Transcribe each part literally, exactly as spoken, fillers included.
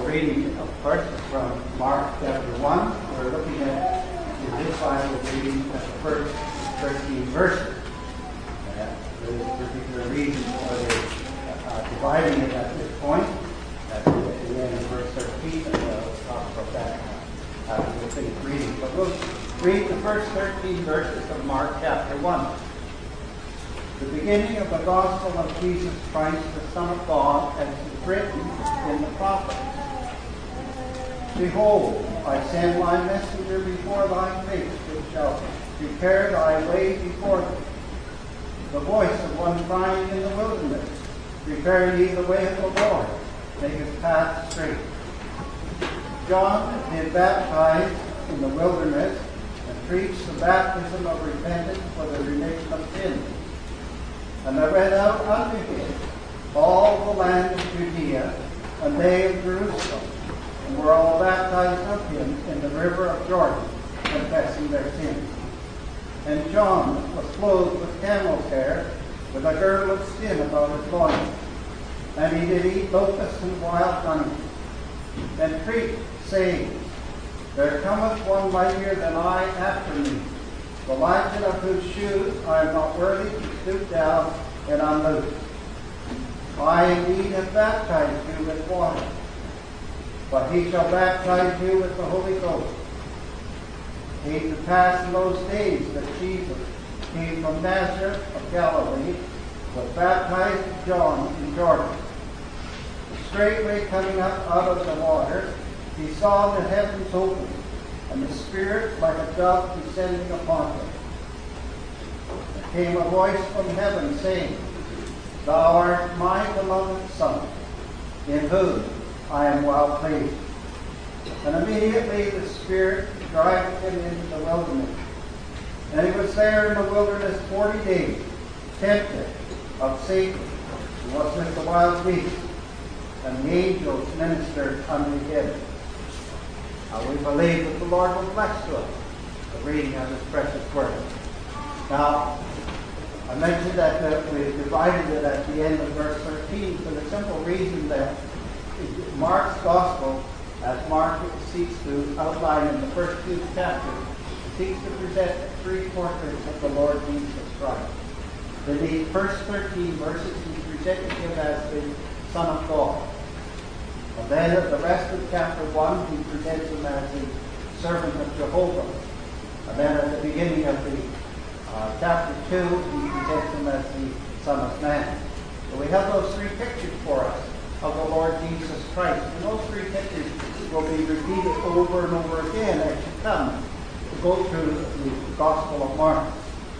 reading, of course, from Mark chapter one. We're looking at, in this Bible reading, at the first thirteen verses. Uh, there's a particular reason for the, uh, dividing it at this point. At the, at the end of verse thirteen, and we'll talk about that uh, after we finish reading. But we'll read the first thirteen verses of Mark chapter one. The beginning of the gospel of Jesus Christ, the Son of God, as is written in the prophets. Behold, I send my messenger before thy face, which shall prepare thy way before thee. The voice of one crying in the wilderness, prepare ye the way of the Lord, make his path straight. John did baptize in the wilderness and preached the baptism of repentance for the remission of sins. And there went out unto him all the land of Judea, and they of Jerusalem, and were all baptized of him in the river of Jordan, confessing their sins. And John was clothed with camel's hair, with a girdle of skin about his loins. And he did eat locusts and wild honey, and preached, saying, There cometh one mightier than I after me, the latchet of whose shoes I am not worthy to stoop down and unloose. I indeed have baptized you with water, but he shall baptize you with the Holy Ghost. It came to pass in those days that Jesus came from Nazareth of Galilee, was baptized of John in Jordan. Straightway coming up out of the water, he saw the heavens opened, and the Spirit like a dove descending upon him. There came a voice from heaven saying, Thou art my beloved Son, in whom I am well pleased. And immediately the Spirit dragged him into the wilderness. And he was there in the wilderness forty days, tempted of Satan, who was with the wild beasts, and the angels ministered unto him. Uh, we believe that the Lord will bless to us the reading of His precious word. Now, I mentioned that uh, we divided it at the end of verse thirteen for the simple reason that Mark's gospel, as Mark seeks to outline in the first two chapters, seeks to present three portraits of the Lord Jesus Christ. In the first thirteen verses, he presented him as the Son of God. And then at the rest of chapter one, he presents him as the servant of Jehovah. And then at the beginning of the uh, chapter two, he presents him as the Son of Man. So we have those three pictures for us of the Lord Jesus Christ. And those three pictures will be repeated over and over again as you come to go through the Gospel of Mark.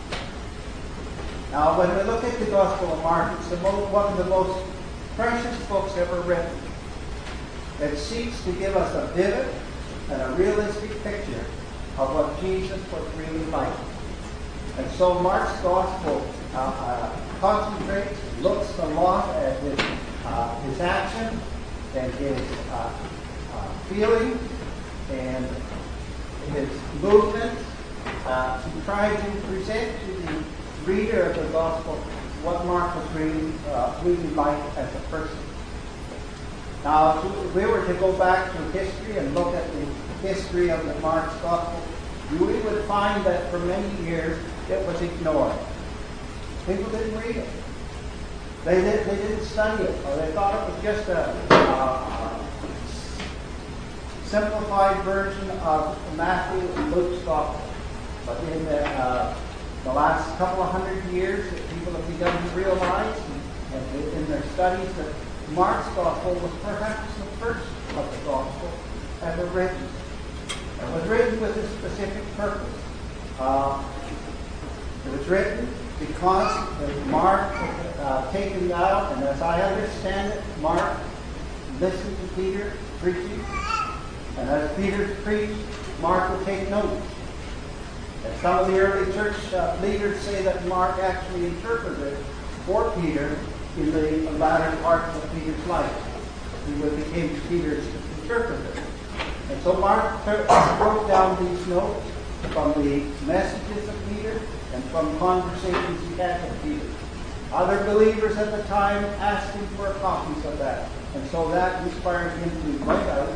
Now, when we look at the Gospel of Mark, it's the most, one of the most precious books ever written. It seeks to give us a vivid and a realistic picture of what Jesus was really like. And so Mark's Gospel uh, uh, concentrates, looks a lot at his, uh, his action and his uh, uh, feeling and his movements uh, to try to present to the reader of the Gospel what Mark was really, uh, really like as a person. Now, if we were to go back to history and look at the history of the Mark's Gospel, we would find that for many years it was ignored. People didn't read it. They, did, they didn't study it, or they thought it was just a uh, simplified version of Matthew and Luke's Gospel. But in the, uh, the last couple of hundred years, people have begun to realize and, and in their studies that Mark's Gospel was perhaps the first of the Gospel ever written. It was written with a specific purpose. Uh, it was written because Mark had uh, taken out, and as I understand it, Mark listened to Peter preaching, and as Peter preached, Mark would take notes. And some of the early church uh, leaders say that Mark actually interpreted for Peter in the latter parts of Peter's life. He became Peter's interpreter. And so Mark wrote down these notes from the messages of Peter and from conversations he had with Peter. Other believers at the time asked him for copies of that. And so that inspired him to write out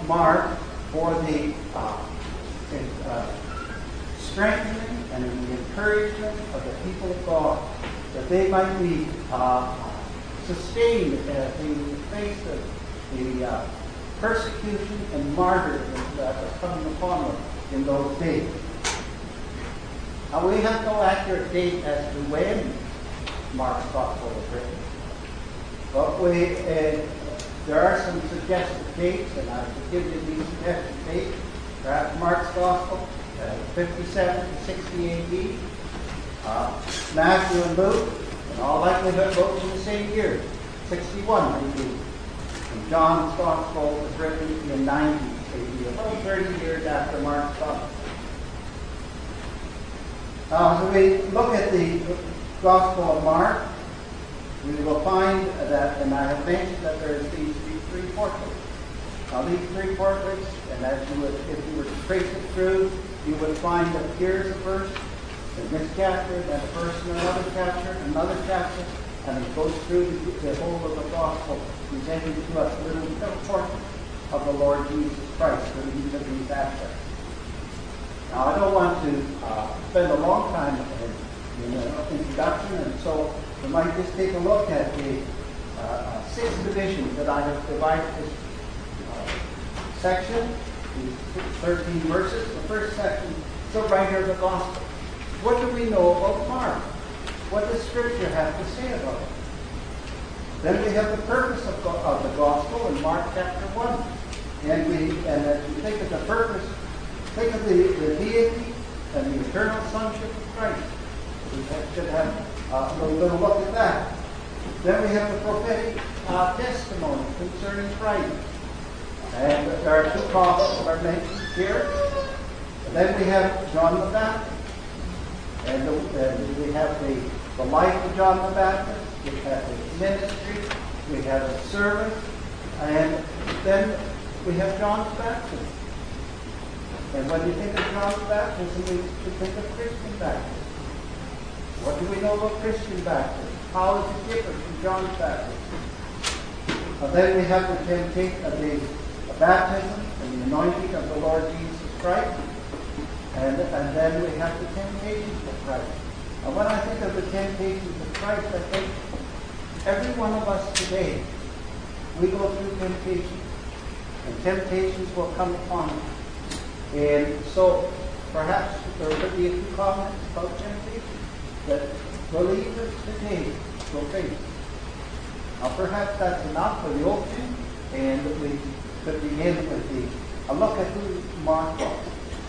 Mark for the uh, uh, strengthening and the encouragement of the people of God, that they might be uh, sustained uh, in the face of the uh, persecution and martyrdom that was coming upon them in those days. Now, we have no accurate date as to when Mark's Gospel was written, but we, uh, there are some suggested dates, and I will give you these suggested dates. Perhaps Mark's Gospel, uh, fifty-seven to sixty A D. Uh, Matthew and Luke, in all likelihood, both in the same year, sixty-one A D. And John's Gospel was written in ninety A D, about thirty years after Mark's Gospel. Now, as we look at the Gospel of Mark, we will find that, and I have mentioned that there is these three portraits. Now, these three portraits, and as you would, if you were to trace it through, you would find that here's a verse in this chapter, then a verse in another chapter, another chapter, and it goes through the whole of the Gospel, presenting to us little portraits of the Lord Jesus Christ for each of these aspects. Now, I don't want to uh, spend a long time in, in an introduction, and so we might just take a look at the uh, six divisions that I have divided this uh, section, these thirteen verses. The first section is the writer of the Gospel. What do we know about Mark? What does Scripture have to say about it? Then we have the purpose of, of the Gospel in Mark chapter one. And we, and as we think of the purpose, think of the, the deity and the eternal sonship of Christ. We should have uh, a little look at that. Then we have the prophetic uh, testimony concerning Christ. And there are two prophets that are mentioned here. And then we have John the Baptist. And, the, and we have the, the life of John the Baptist. We have his ministry. We have his service. And then we have John's baptism. And when you think of John's baptism, we should think of Christian baptism. What do we know about Christian baptism? How is it different from John's baptism? And then we have the temptation of the, the baptism and the anointing of the Lord Jesus Christ. And, and then we have the temptations of Christ. And when I think of the temptations of Christ, I think every one of us today, we go through temptations. And temptations will come upon us. And so, perhaps there could be a few comments about temptation that believers today will face. Now, perhaps that's enough for the opening, and we could begin with the, a look at who Mark was.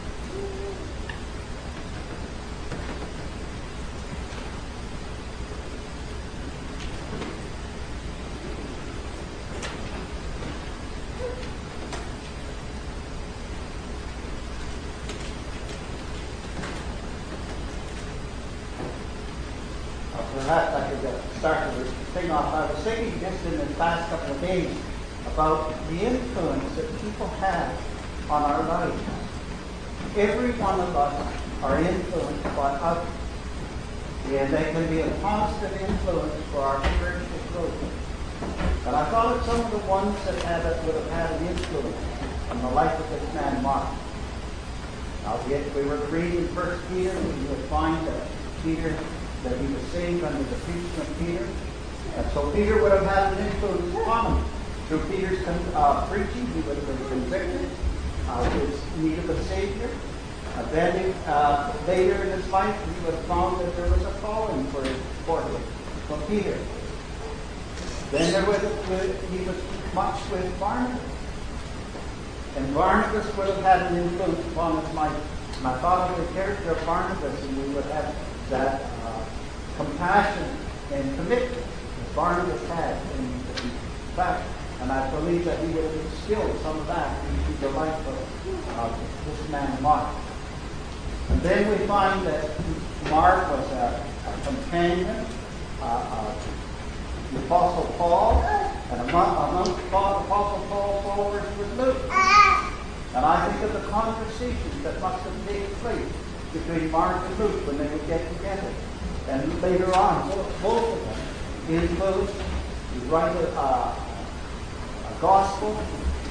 Perhaps I could uh, start the thing off. I was thinking just in the past couple of days about the influence that people have on our lives. Every one of us are influenced by others. And they can be a positive influence for our spiritual growth. And I thought of some of the ones that had a, would have had an influence on the life of this man, Mark. Now, if we were to read in First Peter, we would find that Peter that he was saved under the preaching of Peter. And so Peter would have had an influence upon him. Through Peter's uh, preaching, he would have been convicted of his need of a Savior. And then uh, later in his life, he was found that there was a calling for him, for him, for Peter. Then there was, he was much with Barnabas. And Barnabas would have had an influence upon his life. And I thought of the character of Barnabas, and we would have that uh, compassion and commitment that Barnabas had in, in fact, and I believe that he would have instilled some of that into the life of uh, this man Mark. And then we find that Mark was a, a companion uh, of the Apostle Paul, and among, among the Apostle Paul's followers was Luke. And I think of the conversations that must have taken place between Mark and Luke when they would get together. And later on, both, both of them influenced to write a, uh, a gospel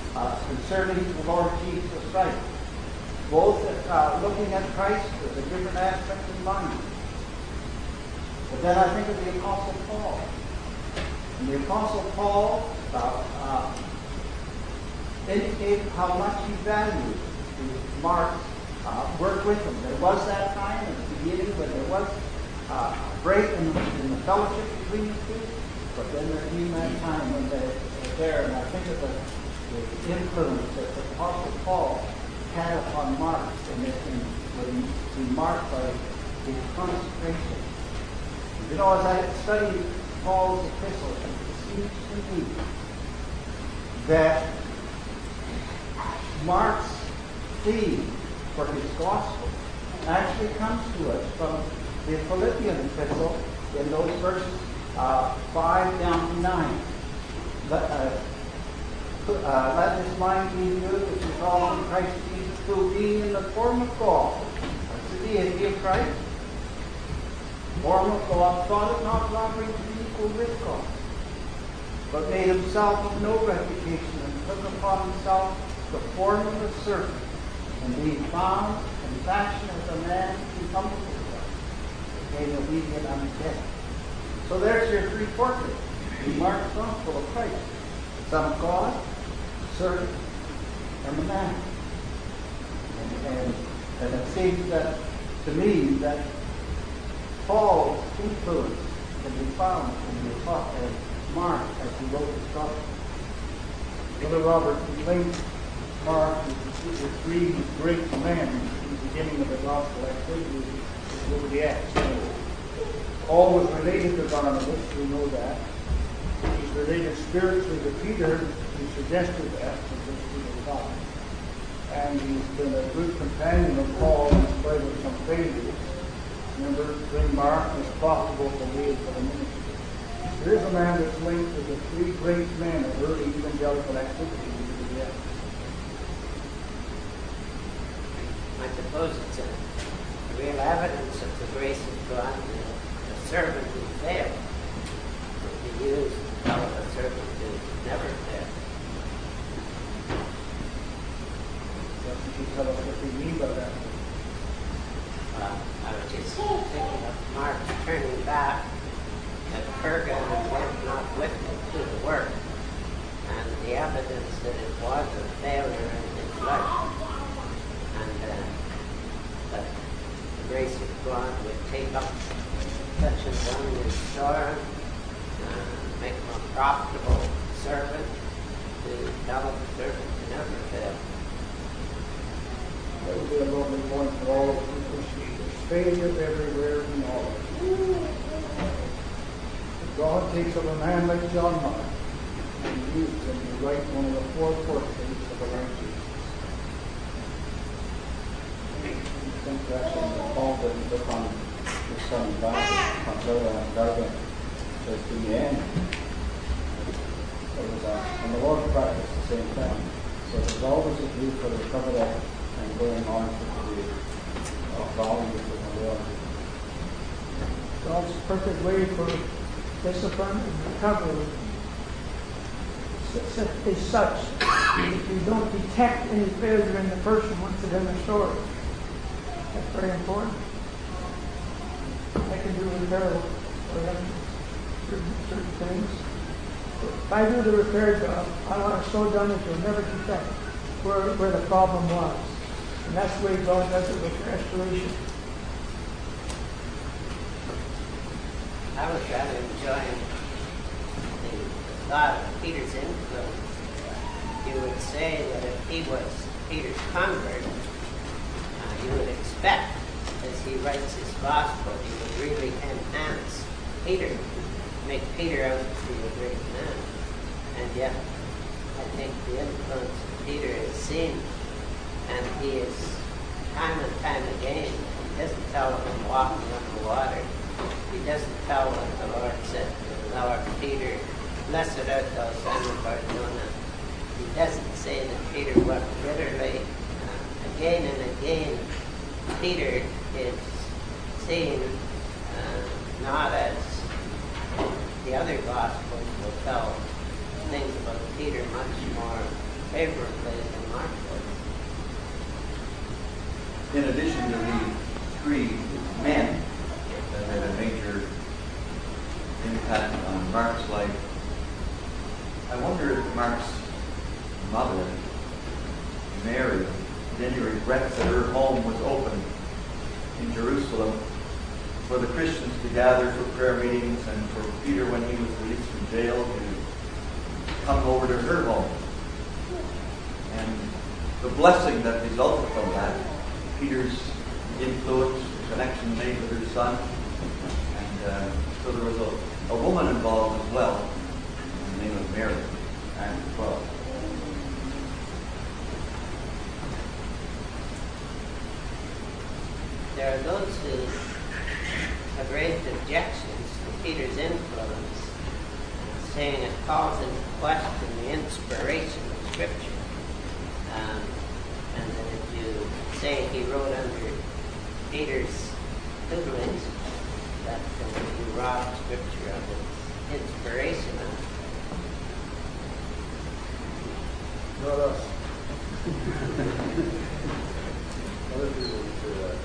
uh, concerning the Lord Jesus Christ. Both uh, looking at Christ with a different aspect in mind. But then I think of the Apostle Paul. And the Apostle Paul uh, uh, indicated how much he valued Mark's uh, work with him. There was that time at the beginning when there was uh, a break in, in the fellowship between the two, but then there came that time when they were there, and I think of the, the influence that the Apostle Paul had upon Mark, and it would be marked by his consecration. You know, as I study Paul's epistles, it seems to me that Mark's theme for his gospel actually comes to us from the Philippian epistle in those verses uh, five down to nine. Let, uh, uh, let this mind be in you, which is also in Christ Jesus, who being in the form of God, that's the deity of Christ, form of God, thought it not robbery to be equal with God, but made himself of no reputation, and took upon himself the form of a servant, and being found in fashion as a man, he humbled himself, became obedient unto death. So there's your three portraits in Mark's Gospel of Christ: the Son of God, the servant, and the man. And, and, and it seems that to me that Paul's influence can be found in the Apostle of Mark as he wrote his Gospel. Brother Robert, he linked Mark with the three great men in the beginning of the Gospel activity with the Acts. Paul was related to Barnabas, we know that. He's related spiritually to Peter, who suggested that, because Peter taught. And he's been a good companion of Paul in spite of some failures. Remember, bring Mark as profitable for me for the ministry. There is a man that's linked to the three great men of early evangelical activity in the Acts. I suppose it's a real evidence of the grace of God that a servant who failed would be used to tell a servant who never failed. Doesn't he tell us what we mean by that? Uh, I was just thinking of Mark turning back at Perga and went not with him to the work, and the evidence that it was a failure in his life, and uh, that the grace of God would take up such and done his soil, uh, make him a profitable servant, to develop a servant to never fail. That would be a lovely point for all of us to see. There's failure everywhere in all of us. God takes up a man like John Mark and uses him to write one of the four portraits of the Lord Jesus. I think that's when the Paul didn't look on his son back, on Zola and Darwin, says to the end. There was a, and the Lord practiced the same thing. So there's always a view for the cover up and going on to the uh, values of the Lord. God's perfect way for discipline and recovery is such that you don't detect any failure in the person once it's in the story. That's very important. I can do repair for them, certain, certain things. If I do the repair job, I want it so done that you'll never detect where, where the problem was. And that's the way God does it with restoration. I was rather enjoying the thought of Peter's influence. You would say that if he was Peter's convert, uh, you would expect, as he writes his gospel, he would really enhance Peter, make Peter out to be a great man. And yet, I think the influence of Peter is seen, and he is time and time again, he doesn't tell him walking on the water. He doesn't tell what the Lord said to the Lord, Peter, blessed art thou, Simon Barjona. He doesn't say that Peter wept bitterly. Uh, again and again, Peter is seen uh, not as the other Gospels will tell things about Peter much more favorably than Mark was. In addition to the three men that had a major impact on Mark's life, I wonder if Mark's mother, Mary, had any regrets that her home was open in Jerusalem for the Christians to gather for prayer meetings and for Peter, when he was released from jail, to come over to her home. And the blessing that resulted from that, Peter's influence, the connection made with her son. And uh, so there was a, a woman involved as well, in the name of Mary, Acts twelve. There are those who have raised objections to Peter's influence, saying it calls into question the inspiration of Scripture. Um, and that if you say he wrote under Peter's tutelage, that uh, you rob Scripture of its inspiration. Not us. Other people would say that.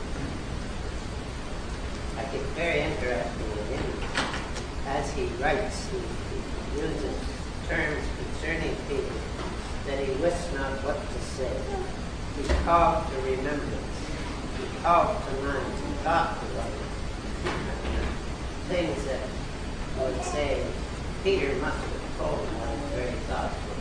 I think very interesting in him, as he writes, he, he uses terms concerning Peter that he wist not what to say. He called to remembrance. He called to mind. He thought about it. Things that I would say Peter must have told him what his very thoughts were.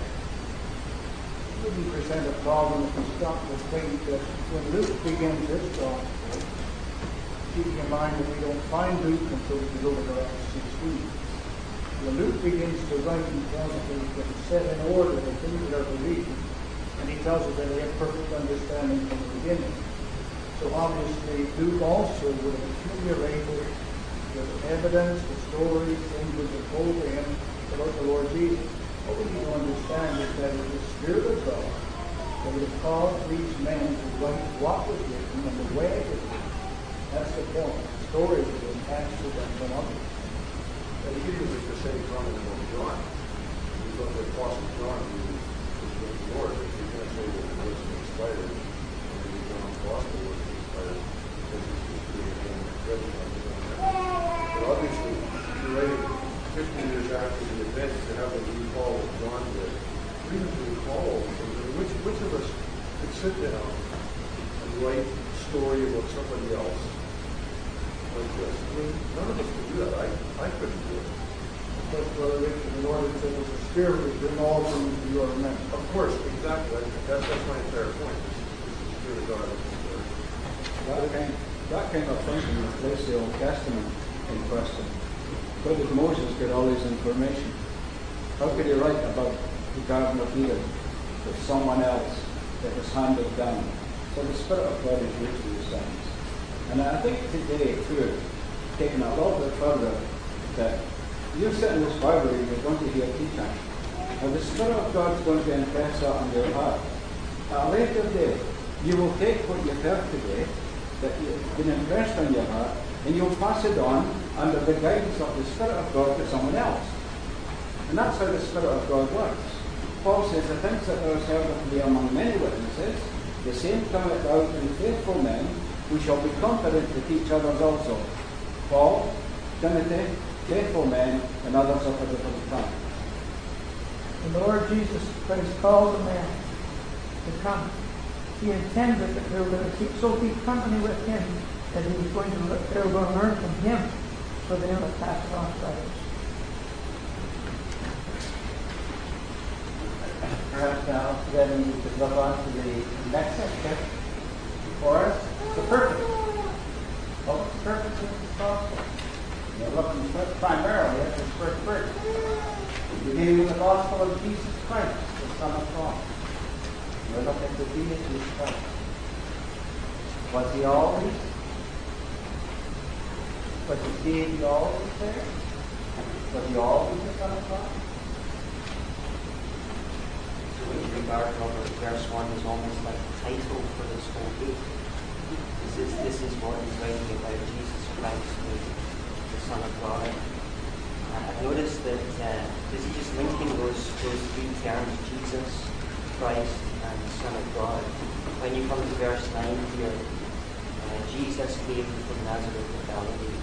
Wouldn't present a problem if we stop to think that when Luke begins his gospel, keeping in mind that we don't find Luke until we go to Acts sixteen. When Luke begins to write, he tells us that he's going to set in order the things that are believed, and he tells us that he had perfect understanding from the beginning. So obviously, Luke also would have accumulated the evidence, the stories, things that were told to him about the Lord Jesus. What we need to understand is that it was the Spirit of God that would have caused these men to write what was written and the way it was written. That's the point. The stories that were passed to them from others. And he uses the same comment about John. We look at Apostle John, who was with the Lord. If you're going to say that the words were inspired, and then John's Gospel was inspired, because he's just doing it again, judging on his own. But obviously, you're writing fifteen years after the event to have them recall what John did. Reason to recall all these things. I mean, which, which of us could sit down and write a story about somebody else like this? I mean, none of us could do that. I, I couldn't do it. But Brother Richard, the Lord said that the Spirit would bring all things to your remembrance. Of course, exactly. That's, that's my entire point. This is the Spirit of God. That kind, that kind of thinking would place the Old Testament in question. Where did Moses get all his information? How could he write about the Garden of Eden with someone else that was handed down? So the Spirit of God is used these things. And I think today, too, taking a little bit further, that you sit in this Bible and you're going to hear teaching. And the Spirit of God is going to impress that on your heart. At a later day, you will take what you've heard today, that you've been impressed on your heart, and you'll pass it on under the guidance of the Spirit of God to someone else. And that's how the Spirit of God works. Paul says, the things that are served to be among many witnesses, the same cometh out in faithful men, who shall be competent to teach others also. Paul, Timothy, faithful men, and others of a different kind. The Lord Jesus Christ called the man to come. He intended that they were going to keep so keep company with him that he was going to they were going to learn from him, so they would pass it on to others. Perhaps now, then we could look on to the next section before us, the purpose. What's the purpose of this gospel? We're looking primarily at this first verse, beginning with the gospel of Jesus Christ, the Son of God. We're looking at the deity of Christ. Was he always? Was his deity always there? Was he always the Son of God? With regard to verse one is almost like the title for this whole book. This is, this is what he's writing about Jesus Christ, the, the Son of God. Uh, I've noticed that uh, is he just linking those those three terms, Jesus, Christ and the Son of God. When you come to verse nine here, uh, Jesus came from Nazareth of Galilee.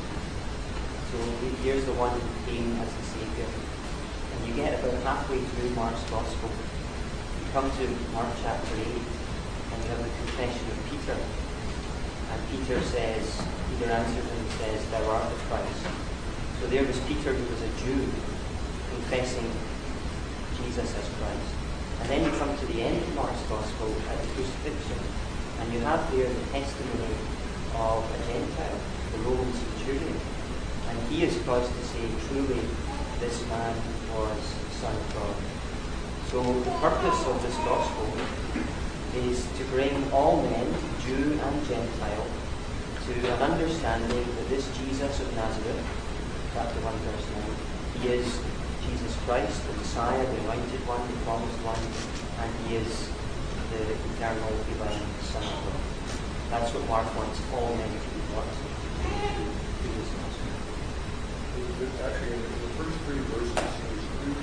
So here's the one who came as the Saviour. And you get about halfway through Mark's Gospel. You come to Mark chapter eight, and you have the confession of Peter. And Peter says, Peter answers him and says, "Thou art the Christ." So there was Peter, who was a Jew, confessing Jesus as Christ. And then you come to the end of Mark's Gospel at the crucifixion, and you have there the testimony of a Gentile, the Roman centurion. And he is caused to say, "Truly, this man was the Son of God." So the purpose of this Gospel is to bring all men, Jew and Gentile, to an understanding that this Jesus of Nazareth, chapter one, verse nine, he is Jesus Christ, the Messiah, the anointed one, the promised one, and he is the eternal divine Son of God. That's what Mark wants all men to be taught to this gospel. Actually, in the first three verses, there's three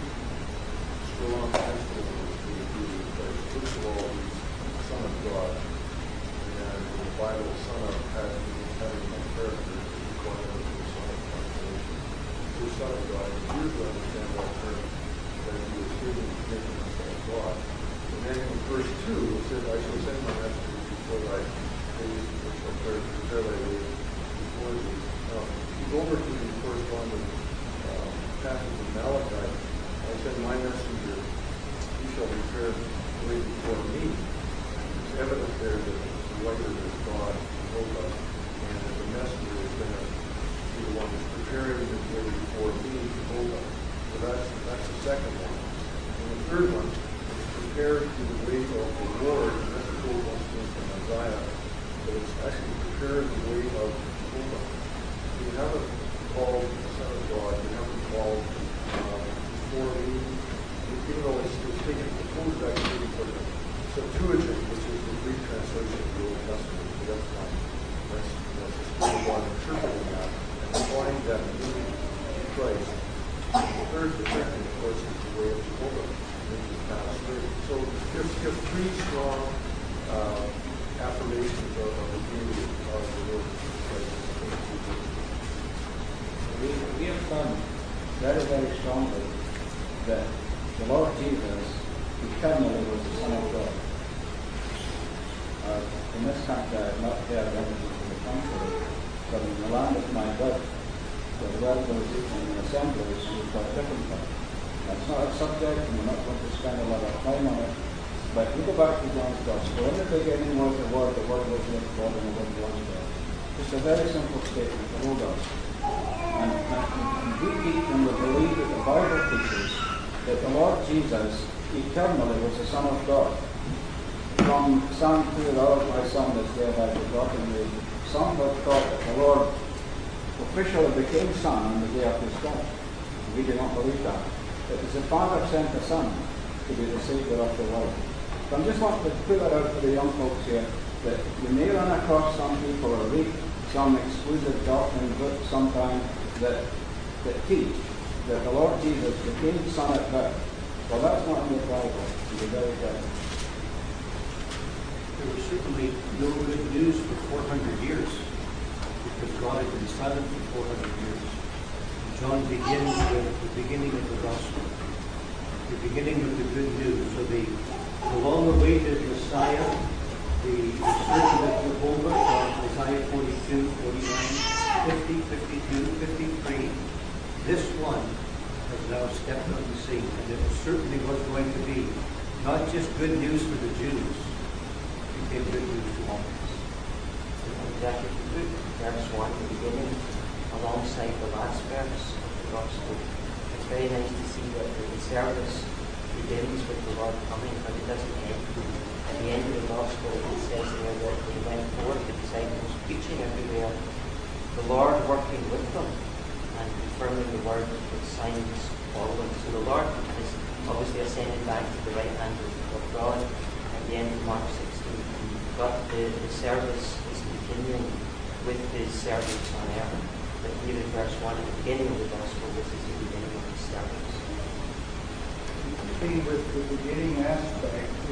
strong testimonies to the beauty of Christ. First of all, he's the Son of God, and in the Bible, Son of has having no character, is called out the Son of Consolation. The Son of God, and Jews will understand that term, that he was given to make him the Son of God. And then in verse two, it says, "I shall send my messengers before thy face, which shall prepare thy way before thee." Now, if you go over to the corresponding uh, passage of Malachi, I said, "My messenger, he shall prepare the way before me." It's evident there that the writer is God, Jehovah, and that the messenger is going to be the one who's preparing the way before me, Jehovah. So that's, that's the second one. And the third one is prepare to the way of the Lord, and that's the old one from Isaiah, but it's actually prepare the way of Jehovah. You haven't called the Son of God, you haven't called uh, before me, even though it's, it's taken proposed activity from the Septuagint, which is the Greek translation of the Old Testament. So that's not, that's, that's just God interpreting that and applying that meaning to Christ. And the third, the third thing, of course, is the way of Jehovah, which is past thirty. So there's, there's three strong uh, affirmations of, of the beauty of the Lord Christ. We, we have found very, very strongly that the Lord Jesus eternally was the Son of God. Uh, in this country, I have not heard anything to the contrary, but in the land of my birth, where the word was eaten in the assemblies, we've got a different thing. That's not a subject, and we're not going to spend a lot of time on it, but we go back to John's Gospel. In the beginning was the Word, the Word was with God, and the Word was God. It's a very simple statement, the whole gospel. And, and, and we teach and we believe that the Bible teaches that the Lord Jesus eternally was the Son of God. From Psalm two, the Lord my Son is there by begotten me. Some have thought that the Lord officially became Son on the day of his death. We do not believe that. It was the Father sent the Son to be the Saviour of the world. So I just want to put that out for the young folks here, that you may run across some people or read some exclusive doctrine books sometimes that, that teach that the Lord Jesus became Son at birth. Well, that's not in the Bible. To be very careful. There was certainly no good news for four hundred years because God had been silent for four hundred years. John begins with the beginning of the gospel, the beginning of the good news. So the, the long-awaited Messiah, the servant of Jehovah from Isaiah forty-two, forty-nine, fifty, fifty-two, fifty-three, this one has now stepped on the scene, and it certainly was going to be not just good news for the Jews, it became good news to all of us. Exactly. Verse one, the beginning, alongside the last verse of the Gospel. It's very nice to see that the service begins with the Lord coming, but it doesn't end. At the end of the Gospel, it says there that they went forth, the disciples preaching everywhere, the Lord working with them and confirming the word with signs following. So the Lord is obviously ascended back to the right hand of God at the end of Mark sixteen. But the, the service is continuing with his servants on earth. But here in verse one, at the beginning of the Gospel, this is the beginning of his service. See, with the beginning aspect, is that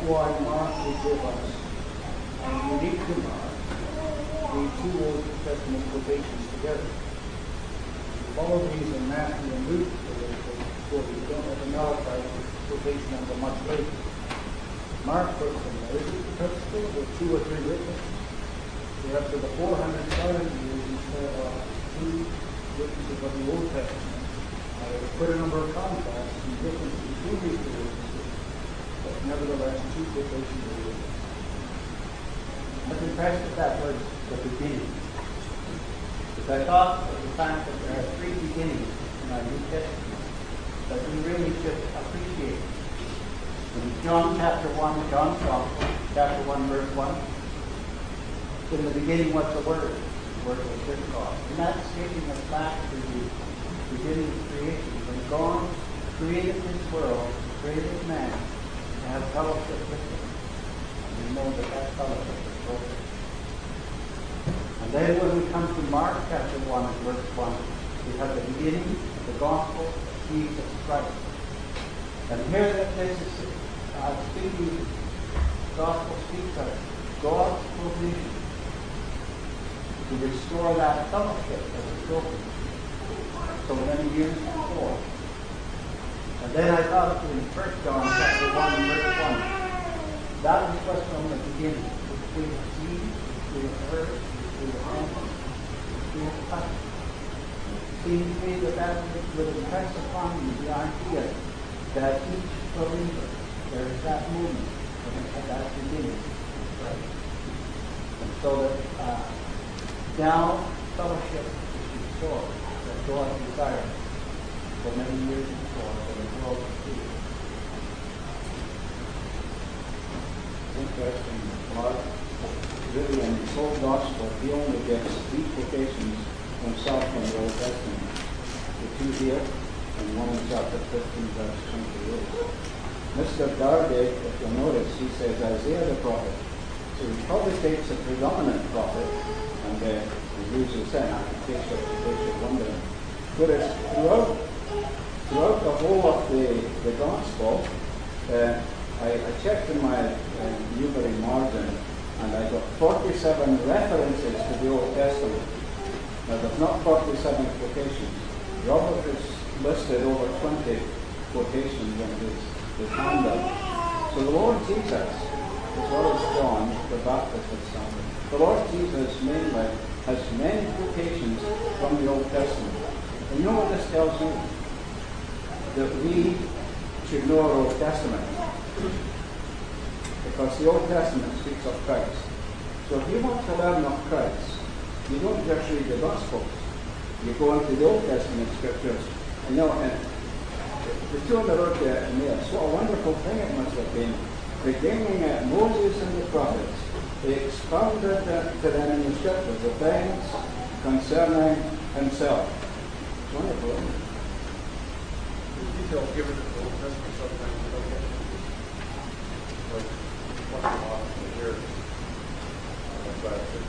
why Mark will give us, and unique to Mark, the two Old Testament quotations together. Follow these in Matthew and Luke, so we don't have the Malachi quotation until much later. Mark puts them there. This is the principle with two or three witnesses. We're up to the four hundred seventy years instead of two witnesses of the Old Testament. I have put a number of contrasts and differences between these two witnesses, but nevertheless, two quotations of the witnesses. I'm impressed that that was the beginning. Because I thought of the fact that there are three beginnings in our New Testament that we really should appreciate. In John chapter one, John's Gospel, chapter one, verse one, in the beginning was the Word. The Word was with God. And that's taking us back to the beginning of creation. When God created this world, created man, to have fellowship with him. And we know that that fellowship is broken. And then when we come to Mark chapter one and verse one, we have the beginning of the gospel of Jesus Christ. And here that this is uh, speaking, the gospel speaks of God's provision to restore that fellowship that was broken so many years before. And then I thought in First John chapter one and verse one, that was what's from the beginning, which we have seen, which we have heard, which we have handled, which we have touched. It seems to me that that would impress upon you the idea that each believer, there is that moment at that beginning. Right? And so that uh, now fellowship is restored, that God desired for many years before for the world to see. Interesting. Mark, really in his whole gospel, he only gets three quotations himself from the Old Testament. The two here, and one in chapter fifteen, verse twenty-eight. Mister Darby, if you'll notice, he says Isaiah the prophet. So he probably takes a predominant prophet and uh, he uses that in case of, in case of wondering. Whereas throughout, throughout the whole of the, the gospel, uh, I, I checked in my uh, Newbury margin and I got forty-seven references to the Old Testament. Now there's not forty-seven quotations. Robert has listed over twenty quotations in his, his handout. So the Lord Jesus, as well as John the Baptist had started, the Lord Jesus mainly has many quotations from the Old Testament. And you know what this tells me? That we should know our Old Testament. Because the Old Testament speaks of Christ. So if you want to learn of Christ, you don't just read the Gospels. You go into the Old Testament scriptures. And you know, and the two that wrote the Emmaus, what a wonderful thing it must have been. Beginning at Moses and the prophets, they expounded to them in the scriptures the things concerning himself. It's wonderful, isn't it? The details given in the Old Testament sometimes you don't get. Like, once in a while, you hear uh, about it.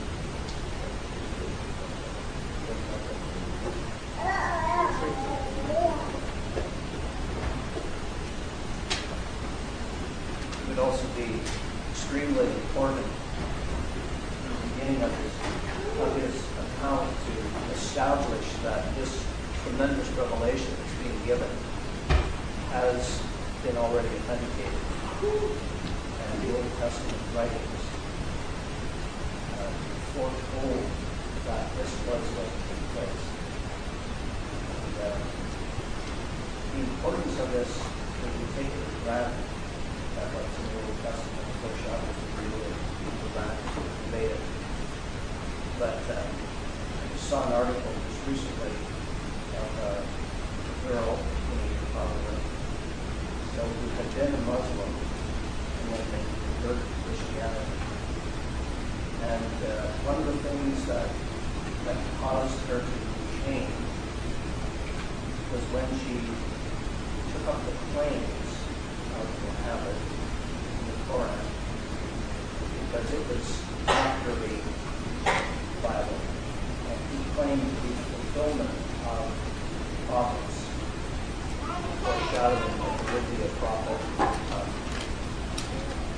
It would also be extremely important in the beginning of his, of his account to establish that this tremendous revelation that's being given has been already authenticated. And the Old Testament writings uh, foretold that this was going to take place. And uh, the importance of this, when we take it for granted, that what's in the Old Testament foreshadows the real and people that made it. But uh, I saw an article just recently of a girl, teenager probably, so who had been a Muslim and then they converted to Christianity. And uh, one of the things that, that caused her to change was when she took up the claims of Muhammad in the Quran, because it was after the Bible, and he claimed to be the fulfillment of prophets, foreshadowing that there would be a prophet. Um,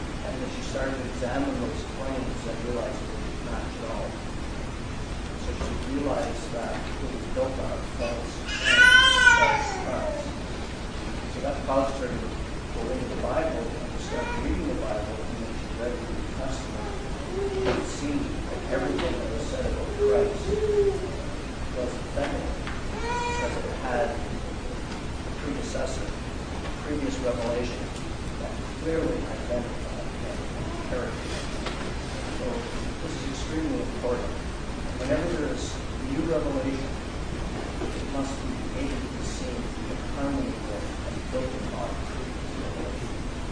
as she started to examine those claims, I realized it was not all. So she realized that it was built on false claims, false facts. So that caused her to go into the Bible and to start reading the Bible, and when she read the New Testament, she could see that everything that was said about Christ was authentic because it had a predecessor, previous revelation that clearly identified him as character. So this is extremely important. Whenever there is new revelation, it must be able to be seen in harmony with and built upon previous revelation.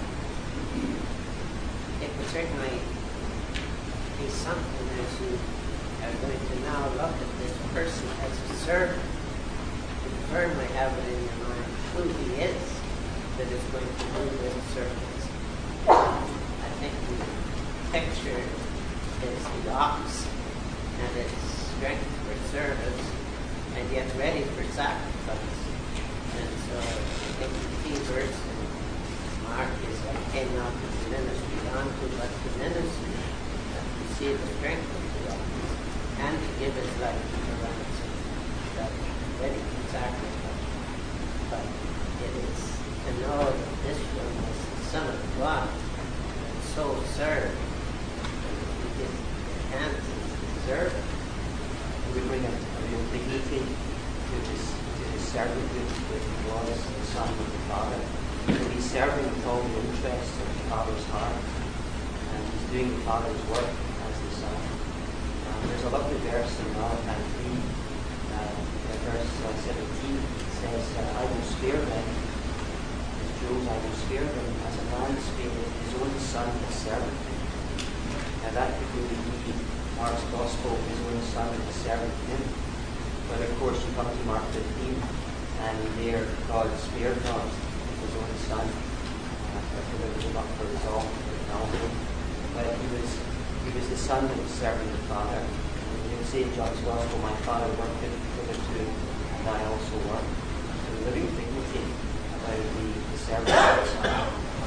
It would certainly be something as you are going to now look at this person as a servant. You firmly have it in your mind who he is that is going to move in servants. I think the picture is the ox and its strength for service and yet ready for sacrifice. And so I think the key verse in Mark is I came not to the ministry unto but the ministry that we see the strength of the ox and to give his life for ransom, that ready for sacrifice. But it is to know that this one was the Son of God and so served. He did hands as servant. We bring a, a real dignity to his, to his servanthood, which was the Son of the Father. So he's serving with all the interests of the Father's heart, and he's doing the Father's work as the Son. Um, there's a lovely verse in Malachi three, uh, verse uh, seventeen, says, uh, I will spare them, as Job, I will spare them as a man spareth his own son as servant. Now that could really be Mark's Gospel, his own son as servant to him. But of course you come to Mark fifteen, and there God spared not his own son, uh, but delivered him up for his all, for Calvary. But he was he was the son that was serving the Father. And you can say in John's Gospel, my Father worked hitherto, and I also work. So the living dignity about the, the servant of the Son.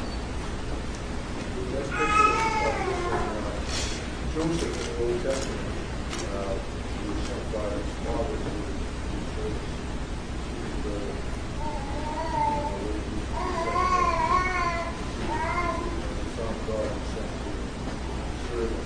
Joseph in the Old Testament, uh, he was sent by his father to his service. He was the Son of God and sent to serve him.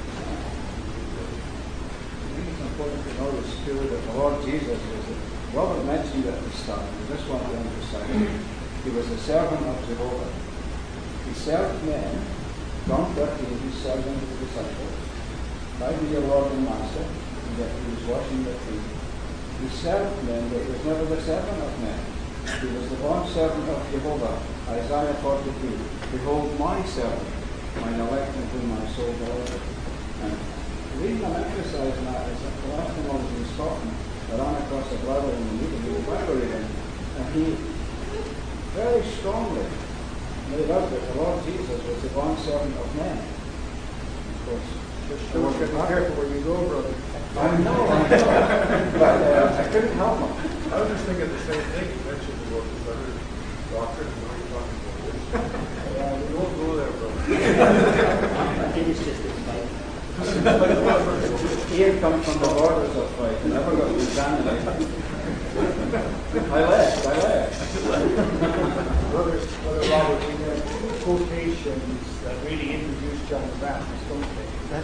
I think it's important to notice too that the Lord Jesus was, Robert mentioned at the start, and this one I emphasize, he was a servant of Jehovah. He served men. John thirteen, he served them to the disciples. By your Lord and Master, and that he was washing their feet. He served men, but he was never the servant of men. He was the born servant of Jehovah. Isaiah forty-two. Behold my servant, mine elect in whom my soul delighted. And the reason I'm emphasizing that is that the last time I was in Scotland, I ran across a brother in the meeting, he was Bible reading, and he very strongly made out that the Lord Jesus was the born servant of men. Of course, Just so you be careful where you go, brother. I know, I know. But uh, I couldn't help him. I was just thinking the same thing. You mentioned the word better doctrine, and now you're talking about this. Yeah, we won't go there, brother. I think it's just exciting. Ian comes from the borders of fight. I never got to examine it. I left, I left. Brother, Brother Robert, we have two quotations that really introduce John the Baptist, don't they? Uh,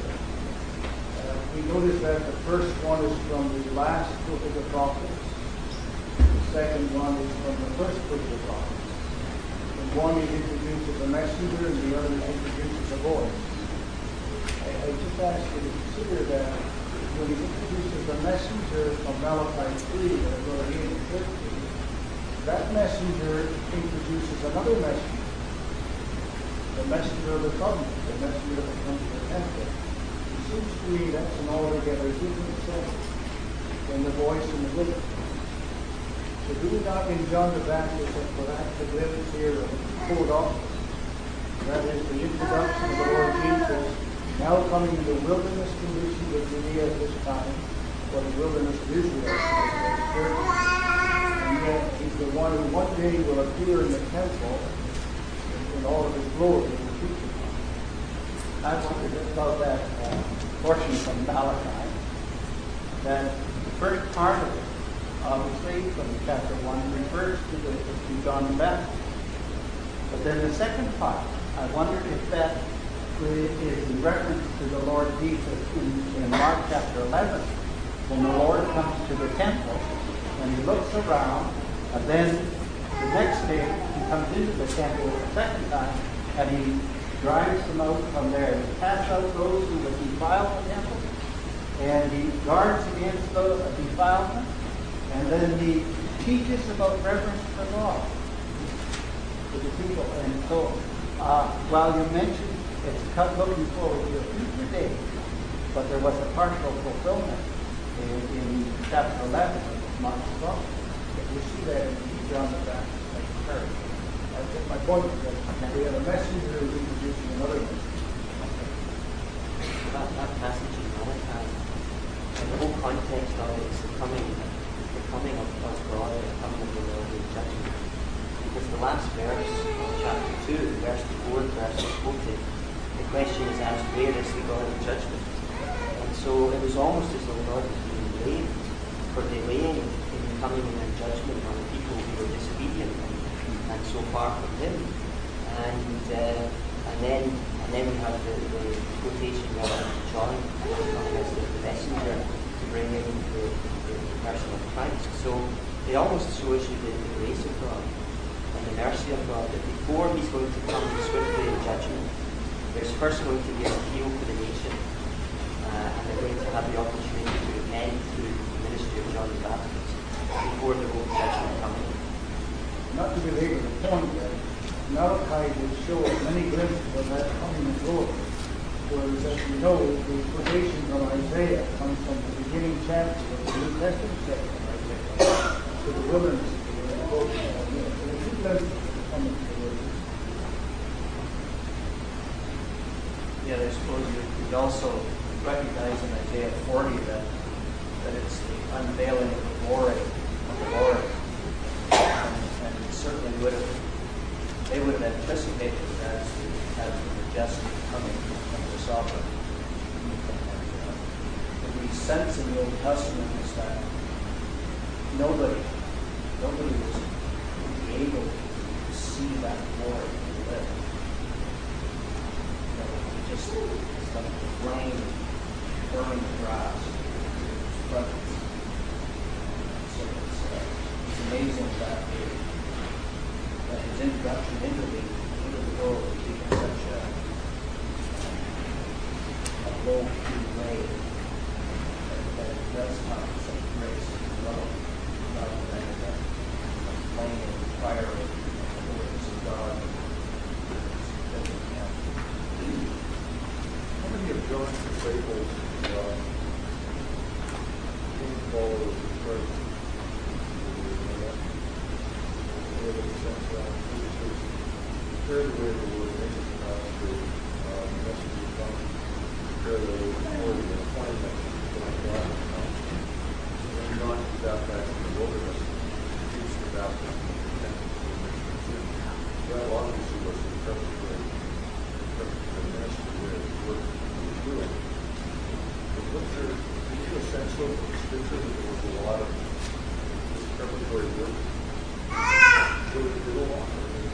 we notice that the first one is from the last book of the prophets. The second one is from the first book of the prophets. And one he introduces a messenger and the other introduces a voice. I, I just ask you to consider that when he introduces the messenger from Malachi three that Brother Ian referred to, that messenger introduces another messenger. The messenger of the covenant, the messenger that comes to the temple. It seems to me that's an altogether different thing than the voice in the wilderness. So do we not in John the Baptist have perhaps a glimpse here of four office? That is the introduction of the Lord Jesus now coming to the wilderness conditions of Judea at this time, or the wilderness of Israel, and yet he's the one who one day will appear in the temple in all of his glory in the future. I wondered about that uh, portion from Malachi, that the first part of it, obviously, from chapter one, refers to, the, to John the Baptist. But then the second part, I wondered if that is in reference to the Lord Jesus in, in Mark chapter eleven, when the Lord comes to the temple and he looks around, and then the next day he comes into the temple the second time and he drives them out from there. He casts out those who would defile the temple, and he guards against those defilement, and then he teaches about reverence for God to the people. And so, uh, while you mentioned it's cut looking forward to a future day, but there was a partial fulfillment in, in chapter eleven of Mark's Gospel. You see that in John the Baptist. I think my point is that we have a messenger who's introducing another messenger. That, that passage in Malachi, and the whole context of it is the coming, the coming of, of God, the coming of the Lord in judgment. Because the last verse of chapter two, verse four, verse forty, the question is asked, where is the God of judgment? And so it was almost as though God was being blamed for delaying in coming in their judgment on the people who were disobedient and, and so far from Him. And uh, and then and then we have the, the quotation of John coming as the, the messenger to bring in the, the person of Christ. So it almost shows you the, the grace of God and the mercy of God, that before He's going to come swiftly in judgment, there's first going to be an appeal for the nation, uh, and they're going to have the opportunity to repent through the ministry of John the Baptist before the whole judgment coming. Not to belabor the point that Malachi would show many glimpses of that coming of glory. Whereas, as you know, the quotation from Isaiah comes from the beginning chapter of the New Testament section of Isaiah to the wilderness. The two glimpses of the coming of the Lord. Yeah, I suppose you could also recognize in Isaiah forty that, that it's the unveiling of the glory of the Lord. And, and certainly would have, they would have anticipated that as the, as the majestic coming of the sovereign. And, uh, what we sense in the Old Testament is that nobody, nobody was able to see that glory and live. Just it's like the flame burning the grass, its presence. So it's, uh, it's amazing that, the, that his introduction into the into the world is taken such a, a low key way that, that it does have such grace and love, rather than the flame and fire of the words of God. How many of John's disciples uh, came followers of Christ? In the sense that this is prepare the way of the Lord, make it master, uh, the message of God, prepare the way for the appointment of God. And then John is baptized in the wilderness, teach the baptism of repentance for remission of sin. That obviously was the preparatory, preparatory ministry where the work was doing. But was there, did you get a sense of the scripture that there was a lot of this preparatory work? So it did a lot.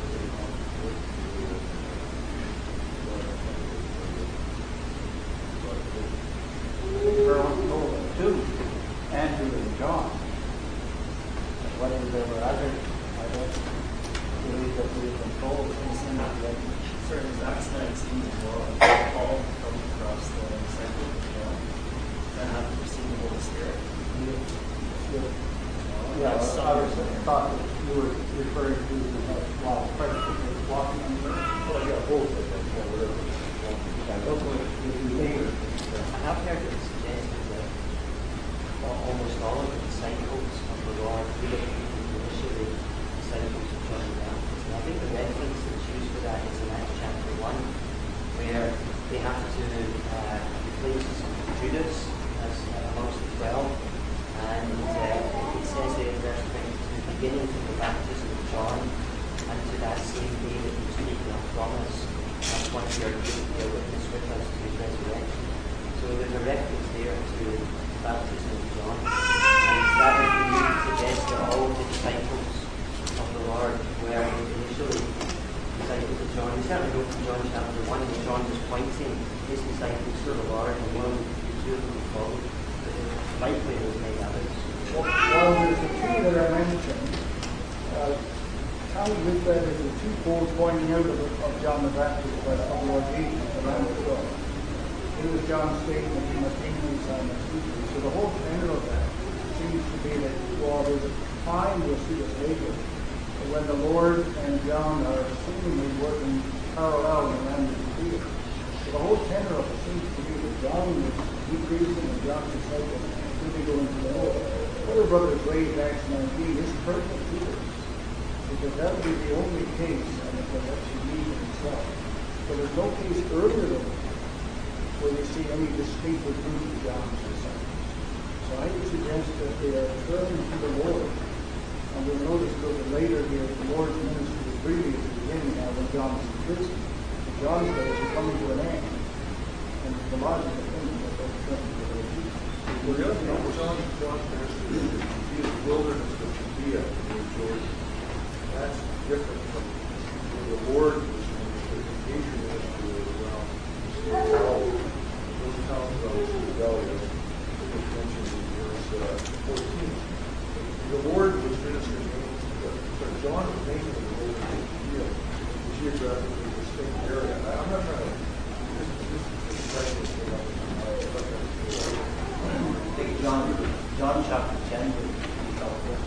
Earl told them too, Andrew and John. But whether there were others, I don't believe that we can told. Certain Acts nineteen as well. Paul comes across the disciples of John and have to receive the Holy Spirit. Yeah, I was thought that you were referring to the while Christ was walking on the earth. Oh, yeah, both of them, or whatever. Yeah, those were the later. I've heard it suggested that al- almost all of the disciples of the Lord would have been initially disciples of John the Baptist. And I think the reference that's used for that is in Acts chapter one, where they have to uh, replace Judas as uh, amongst the twelve. And uh, it says there in verse twenty-two, beginning from the baptism of John, and to that same day that he was taken a promise, and one who are able to bear witness with us to his resurrection. So there's a reference there to the baptism of John. And that would be to suggest that all the disciples of the Lord were initially disciples of John. We certainly know from John chapter one that John was pointing his disciples to the Lord, and one the two of them followed. But likely there was many others. Well, there's the two that I mentioned. Uh, Counted with that is the twofold pointing out of, of John the Baptist by the Lord Jesus, the Lamb of God. It was John's statement, he must increase, I must decrease. So the whole tenor of that seems to be that while there's a time, we'll see this later, when the Lord and John are seemingly working parallel in the land of Judea. So the whole tenor of it seems to be that John was decreasing and John's disciples really going to the Lord. Other brothers raised Acts nineteen is pertinent to this, because that would be the only case, and it would actually lead in itself. But there's no case earlier than that where we see any distinctive group of John's disciples. So I would suggest that they are turning to the Lord. And we'll notice a little bit later here, the Lord's ministry was really at the beginning now when John was in prison. But John's days are coming to an end. And the logical thing is that they're turning to the Lord Jesus. Well, the other thing, John, John's ministry is in the wilderness of Judea in Jordan. That's different from where the Lord was in the vacation ministry around Sea of Galilee. Those towns around Sea of Galilee, as was mentioned in verse uh, fourteen. The Lord was ministering, so John was making the wilderness of Judea, a geographically distinct area. I, I'm not trying to, this, this, this question came up in my mind. I'm not trying to I think John, John chapter ten would be helpful.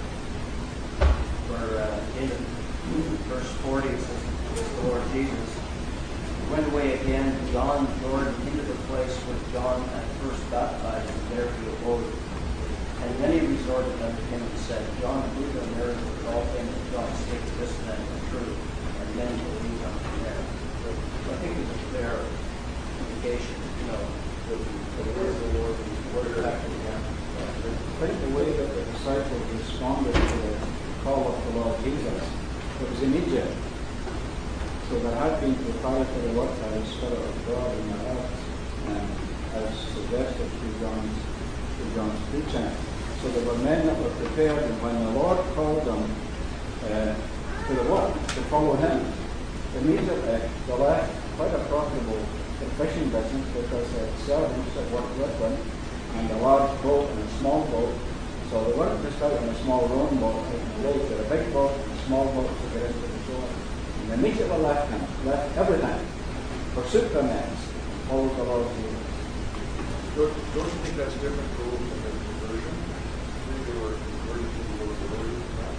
Where uh, in verse forty it says, the Lord Jesus went away again beyond Jordan into the place where John had first baptized, and there he abode. And many resorted unto him and said, John proved a miracle with all things that John spake of this man is true, and many believed on him there. So, so I think it's a clear indication, you know, that the word of the Lord is word back to him. I think the way that the disciples responded to the call of the Lord Jesus, it was immediate. So there had been preparatory work by the Spirit of God in their hearts, and as suggested through John's, through John's preaching. So there were men that were prepared, and when the Lord called them uh, to the work, to follow him, immediately they left quite a profitable fishing business because they had servants that worked with them, and a large boat and a small boat. So they weren't just out in a small rowing boat, they had a big boat and a small boat to get into the shore. And immediately left him, left everything, forsook their nets, followed the Lord Jesus. Don't, don't you think that's different rules in their conversion? I think they were converted to the Lord, the Lord is not.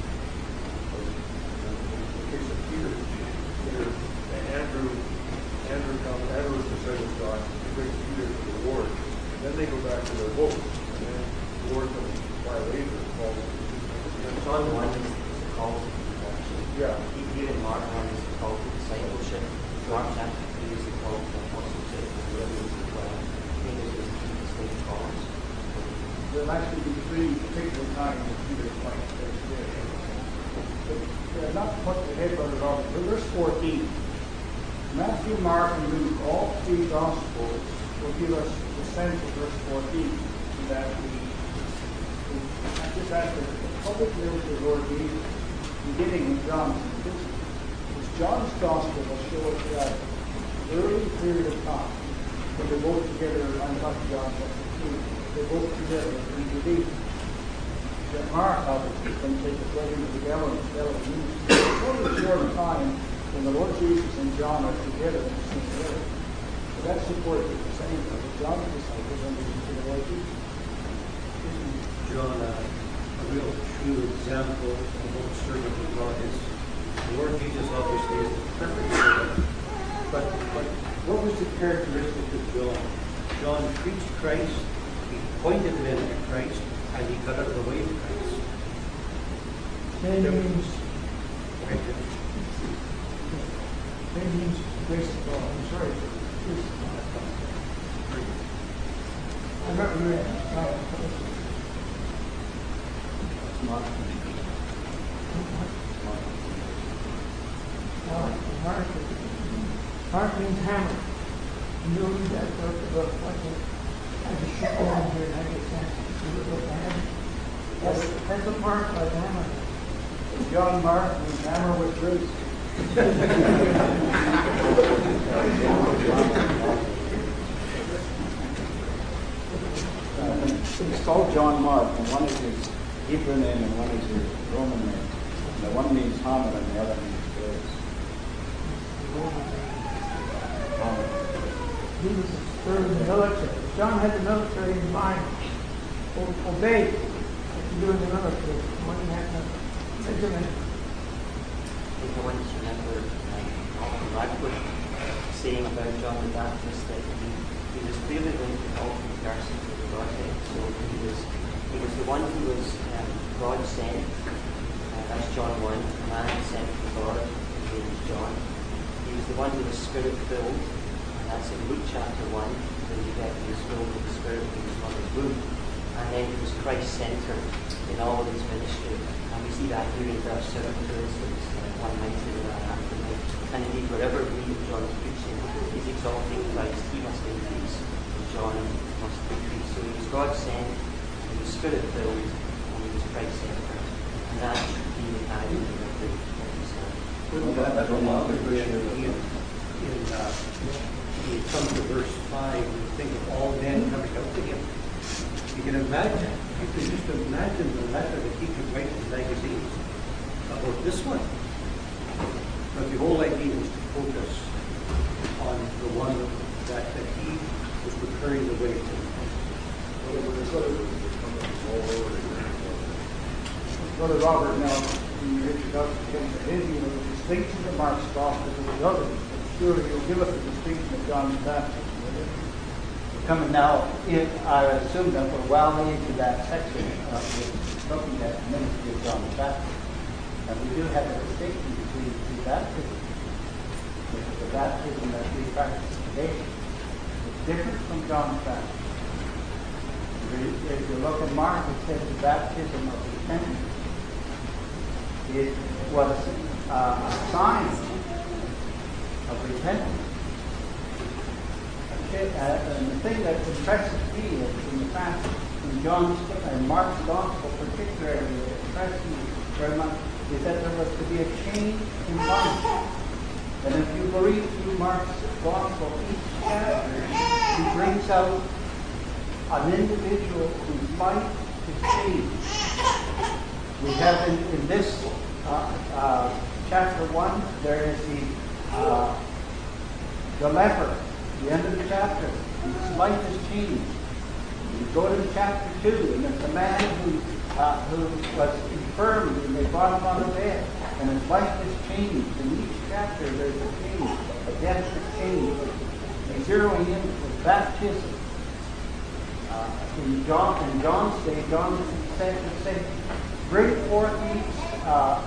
In the case of Peter, Peter and Andrew, Andrew comes, Andrew is the disciple of God, he brings Peter to the Lord, and then they go back to their boat, and then the Lord comes by later and calls them. John one is the call to conversion. Yeah. Here in Mark one is the call to discipleship. Mark chapter three is the call to apostleship. And the other is the call. I think there's those two distinct calls. There'll actually be three particular times that Peter's like there's there. But uh, not to put the head on it all, but verse fourteen. Matthew, Mark, and Luke, all three Gospels will give us the sense of verse fourteen that the, the just after the public ministry of the Lord Jesus, beginning with John's baptism, is John's Gospel will show us that early period of time when they both together, I'm not John chapter two, they both together in Judea. That Mark obviously is going to take us right into the Galilee, Galilee ministry. It's only a short time when the Lord Jesus and John are together in the same area. So that supports what you're saying, that John's disciples understood to the Lord Jesus. John, uh, a real true example of what servant of God is. The Lord Jesus obviously is the perfect servant. But, but what was the characteristic of John? John preached Christ, he pointed men to Christ, and he got out of the way of Christ. Name means, Right. name means grace of God. I'm sorry. I'm not really, uh, Mark. Mark, Mark, Mark means hammer. And you'll read that throughout the book. I can I just shook over here and I get sense to see what the hammer. Yes, that's what Mark like hammer. John Mark means hammer with roots. It's called John Mark, and one is his Hebrew name and one is his Roman name. And the one means hammer and the other means grace. He was serving the military. John had the military in mind. O- obey what you do in the military. When you have to regiment. I think I want to remember um, Malcolm Radcliffe saying about John the Baptist that he, he was clearly going to help the person to the Godhead. So he was he was the one who was um, God sent. Uh, that's John one, a man sent from God, his name is John. He was the one who was spirit filled, and that's in Luke chapter one, where you get he was filled with the Spirit in his mother's womb. And then he was Christ centered in all of his ministry. And we see that here in verse seven, for instance, uh, one might say that after me. And indeed, wherever we read John is preaching, he's exalting Christ, he must increase, and John must decrease. So he was God sent, he was Spirit filled, and he was Christ centered. And that should be the canon of the In, in, uh, when you come to verse five, you think of all men coming up to him. You can imagine, you can just imagine the letter that he could write to magazines about this one. But the whole idea is to focus on the one that, that he was preparing the way to. Brother Robert, now, in your introduction to his, you know, the distinction of Mark's gospel to the others, but surely you'll give us the distinction of John the Baptist. Coming now, if I assume that we're well into that section of looking at the ministry of John the Baptist. And we do have a distinction between the baptism, which is the baptism that we practice today. It's different from John the Baptist. If you look at Mark, it says the baptism of repentance. It was uh, a sign of repentance. Uh, and the thing that impresses me is in the fact in John's and Mark's gospel particularly, it impresses me very much, is that there was to be a change in life. And if you read through Mark's gospel, each chapter, he brings out an individual whose life is changed. We have in, in this uh, uh, chapter one, there is the uh, the leper. The end of the chapter, his life has changed. You go to chapter two, and there's a man who uh, who was infirm, and they brought him on a bed, and his life has changed. In each chapter, there's a change, a definite change. They zeroing in with baptism. Uh, in John, in John's day, John said to say, "Bring forth these uh,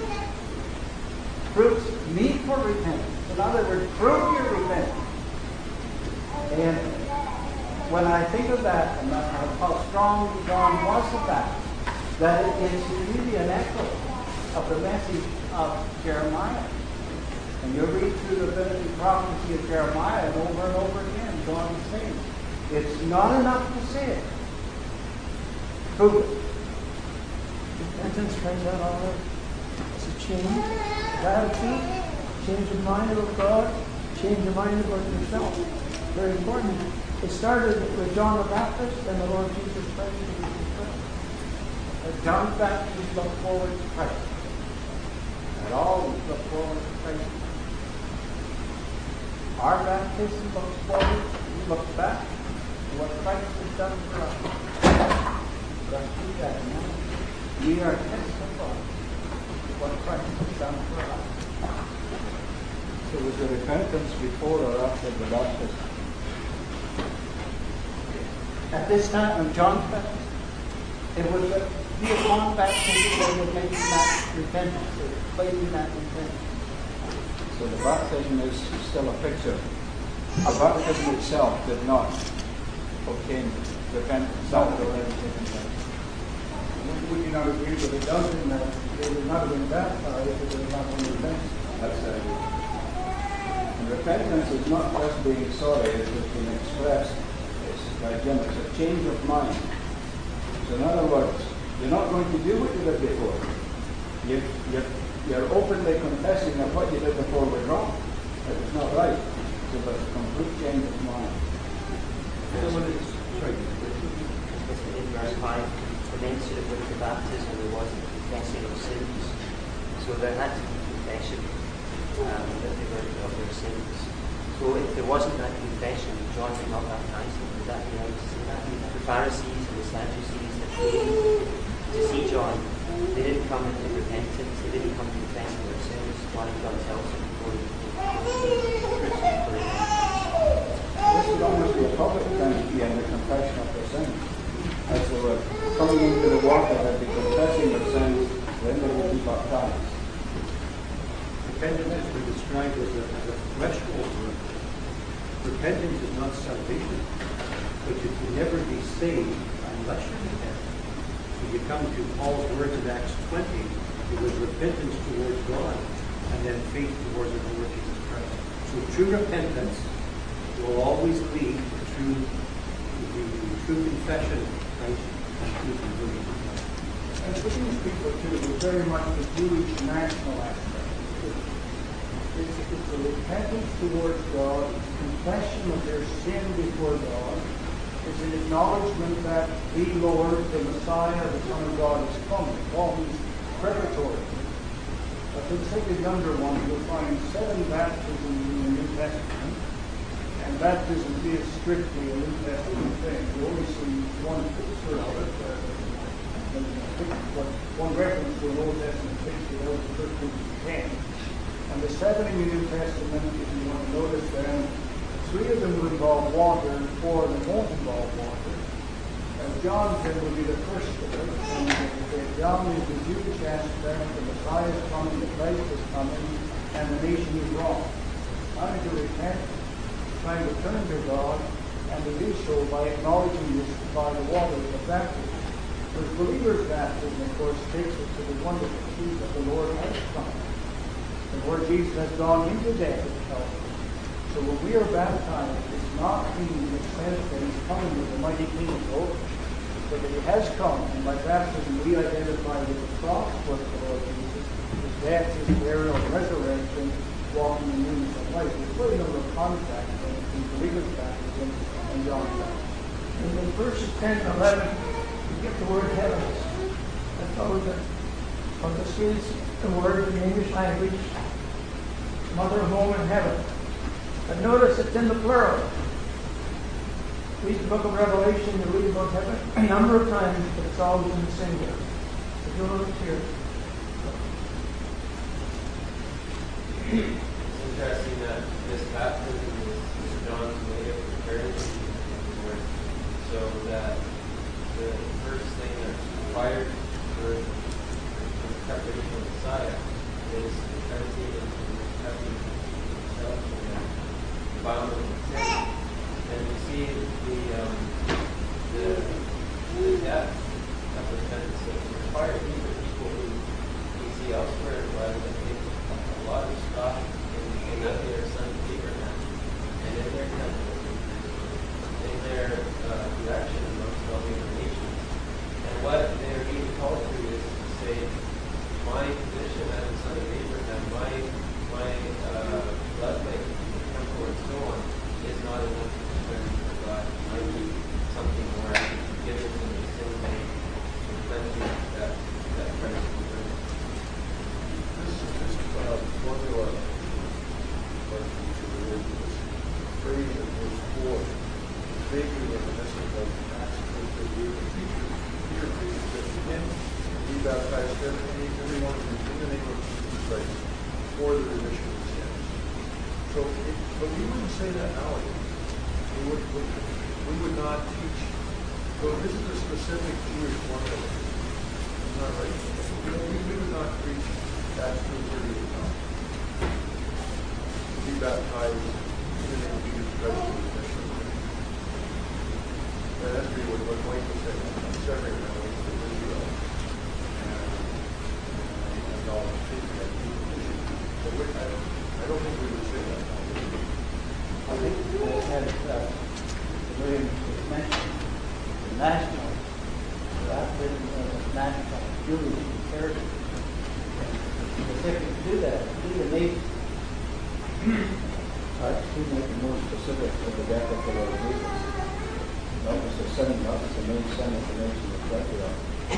fruits meet for repentance." In other words, prove your repentance. And when I think of that, and how strong John was of that, that it is really an echo of the message of Jeremiah. And you read through the Rabbinic prophecy of Jeremiah, and over and over again, John is saying, it's not enough to say it. Prove it. Repentance brings out all that. It's a change, gratitude, change of mind about God, change of mind about yourself. Very important. It started with John the Baptist and the Lord Jesus Christ. As John the Baptist looked forward to Christ, and always look forward to Christ. Our baptism looks forward, we look back to what Christ has done for us. Let's do that now. We are testifying to what Christ has done for us. So was the repentance before or after the baptism? At this time of John's baptism, it was a, be upon baptism that would make that repentance, or claiming that repentance. So the baptism is still a picture. A baptism itself did not obtain repentance after the Would you not agree with it doesn't that they would not have been baptized if they were not on repentance? That's it. And repentance is not just being sorry, as has been expressed by Jim, it's a change of mind. So in other words, you're not going to do what you did before. You, you're, you're openly confessing that what you did before was wrong. It was not right. So there's a complete change of mind. Someone is, sorry, In verse five, the mention of with the baptism, there wasn't confessing of sins. So there had to be confession um, that they were of their sins. So if there wasn't that confession, John did not baptize them. Would that be right to say that? The Pharisees and the Sadducees that came to see John, they didn't come into repentance, they didn't come confessing their sins. John John tells them to go and This would almost be a public thing here in the confession of their sins. As they were coming into the water, they'd be confessing their sins, then they would be baptized. repentance has been described as a, as a threshold work. Repentance is not salvation, but you can never be saved unless you repent. If you come to Paul's words in Acts twenty, it was repentance towards God and then faith towards the Lord Jesus Christ. So true repentance will always lead to the, the true confession of Christ and true conversion. And for these people too, it's very much the Jewish national aspect. It's, it's a repentance towards God, it's a confession of their sin before God. It's an acknowledgement that the Lord, the Messiah, the Son of God is coming. All these preparatory. But for the sake of younger ones, you'll find seven baptisms in the New Testament. And baptism is strictly a New Testament thing. You only see one sort of uh, one reference to an Old Testament picture, that was the first one to ten. And the seven in the New Testament, if you want to notice them, three of them will involve water, and four of them won't involve water. And John then will be the first of them. And uh, John is the Jewish aspect, the Messiah is coming, the Christ is coming, and the nation is wrong. Trying to repent, trying to turn to God, and to do so by acknowledging this by the waters of baptism. Because believers' baptism, of course, takes us to the wonderful truth that the Lord has come. The Lord Jesus has gone into death at Calvary. So when we are baptized, it's not in the sense that He's coming with a mighty king of glory, but that He has come, and by baptism we identify with the cross work of the Lord Jesus, His death, His burial, Resurrection, walking in newness of life. There's quite a number of contracts between believers' baptism and John's baptism. And in verses ten and eleven, you get the word heavens. I thought that well, this is the word in the English language, mother, home, and heaven. But notice it's in the plural. Read the book of Revelation, you read about heaven a number of times, but it's always in the singular. If you'll notice here. It's interesting that this baptism is John's way of preparing the Lord, so that the first thing that's required for the preparation of Messiah is repenting and accepting himself and the defilement of sin. And you see the um, the the depth of repentance that's required. These are people who we see elsewhere in the Bible that take a lot of stock in, in that they are sons of Abraham and in their temple, in their uh, direction amongst all the other nations. And what they are being called to is to say, my position as a son of Abraham, my my uh, bloodline, the temple, and so on, is not enough to turn to God. I need something more. I need forgiveness and the sin bank and cleansing that that Christ will bring. This this uh, formula, like each of the words, this phrase in verse four, is vaguely reminiscent of Acts chapter eight. Peter, Peter preaches that begin, be baptized every everyone in the name of Jesus Christ for the remission of sins. So, it, but we wouldn't say that nowadays. We would, would we would not teach. So this is a specific Jewish formula. Isn't that right? We, we would not preach Acts two thirty-eight now. Be baptized in the name of Jesus Christ for the remission of sins. And that's really what, what Mike was saying. I'm severing my way to Israel. And, and all the things that he But we, I, I don't think we would say that now. is mentioned the national baptism of the national Jewish imperative. Specific to that, to the nation. I to make it more specific to the death of the Lord Jesus. That was the sin, that was the main sin of the nation of Israel.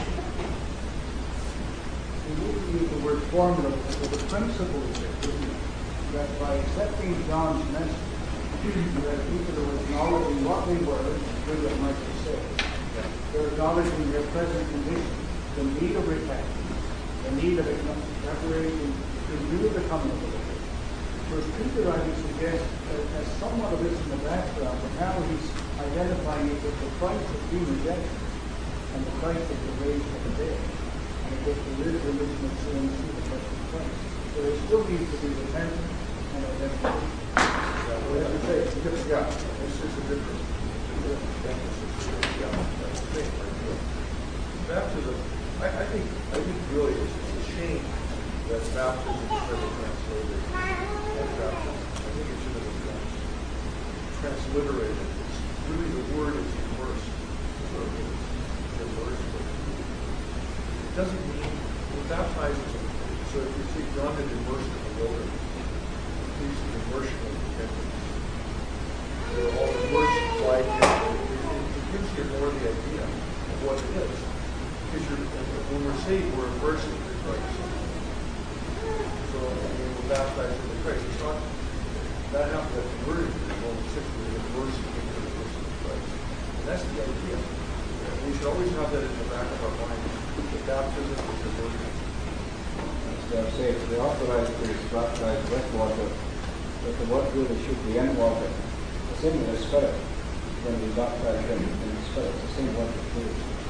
We use the word formula, but the principle is that by accepting John's message, that people are acknowledging what they were, as William Michael said. They're acknowledging their present condition, the need of repentance, the need of preparation in view of the coming of the Lord. First Peter, I would suggest, has somewhat of this in the background, but now he's identifying it with the Christ of human redemption and the Christ of the raised from the dead. And of course, there is remission of sins through the Christ of Christ. So there still needs to be repentance and identification. Yeah, well, as you say, it's a different, yeah, it's, it's a different, it's a different emphasis. Yeah, that's the thing, right here. Baptism, I, I think, I think really it's, it's a shame that baptism is never translated as baptism. I think it should have been trans, transliterated. It's really, the word is immersed. That's what it means. Immersed. It doesn't mean, we're baptizing, so if you see John had immersed in the wilderness, please an immersion of repentance. They're all immersed by him. It, it, it gives you more the idea of what it is. Because you're, when we're saved, we're immersed in Christ. So when we're baptized into Christ, it's not that happened that converted to Romans six, we're immersed into the person of Christ. And that's the idea. And we should always have that in the back of our mind. The baptism is immersion. As I say, the authorized to be baptized with water, but the water really should be in water. The same with the Spirit. When we baptize in, in the Spirit, it's the same water too.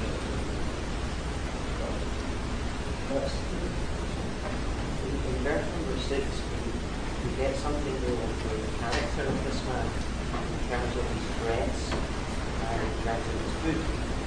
That's in verse number six, we, we get something real into the character of this man in terms of his dress and in terms of his food.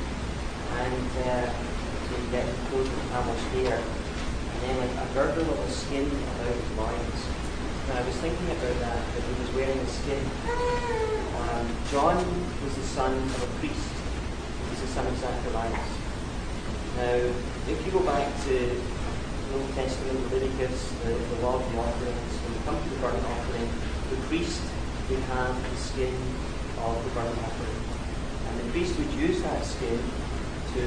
And uh, so we get the coat of camel's hair, and then a, a girdle of a skin about his loins. And I was thinking about that, that he was wearing a skin. Um, John was the son of a priest. He was the son of Zacharias. Now, if you go back to the Old Testament, Leviticus, the, the law of the offerings, when you come to the burnt offering, the priest would have the skin of the burnt offering. And the priest would use that skin to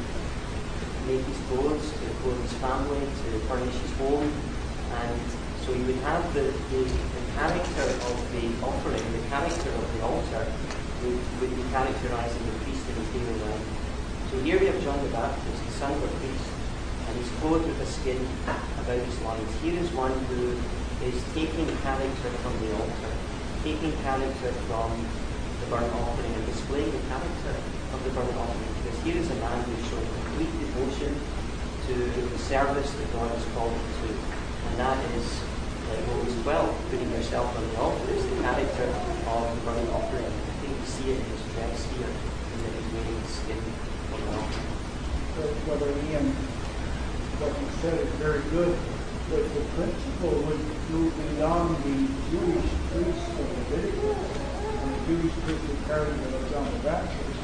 make his clothes, to clothe his family, to furnish his home. And so you would have the, the, the character of the offering, the character of the altar, would, would be characterizing the priest in his daily life. So here we have John the Baptist, the son of a priest, and he's clothed with a skin about his loins. Here is one who is taking character from the altar, taking character from the burnt offering and displaying the character of the burnt offering. Because here is a man who is showing complete devotion to the service that God has called him to. And that is, like Romans twelve, putting yourself on the altar, is the character of the burnt offering. I think we see it in his dress here, in that he's wearing the skin of the altar. Brother Ian, what you said is very good, but the principle would move beyond the Jewish priests of Leviticus and the Jewish priestly character of John the Baptist.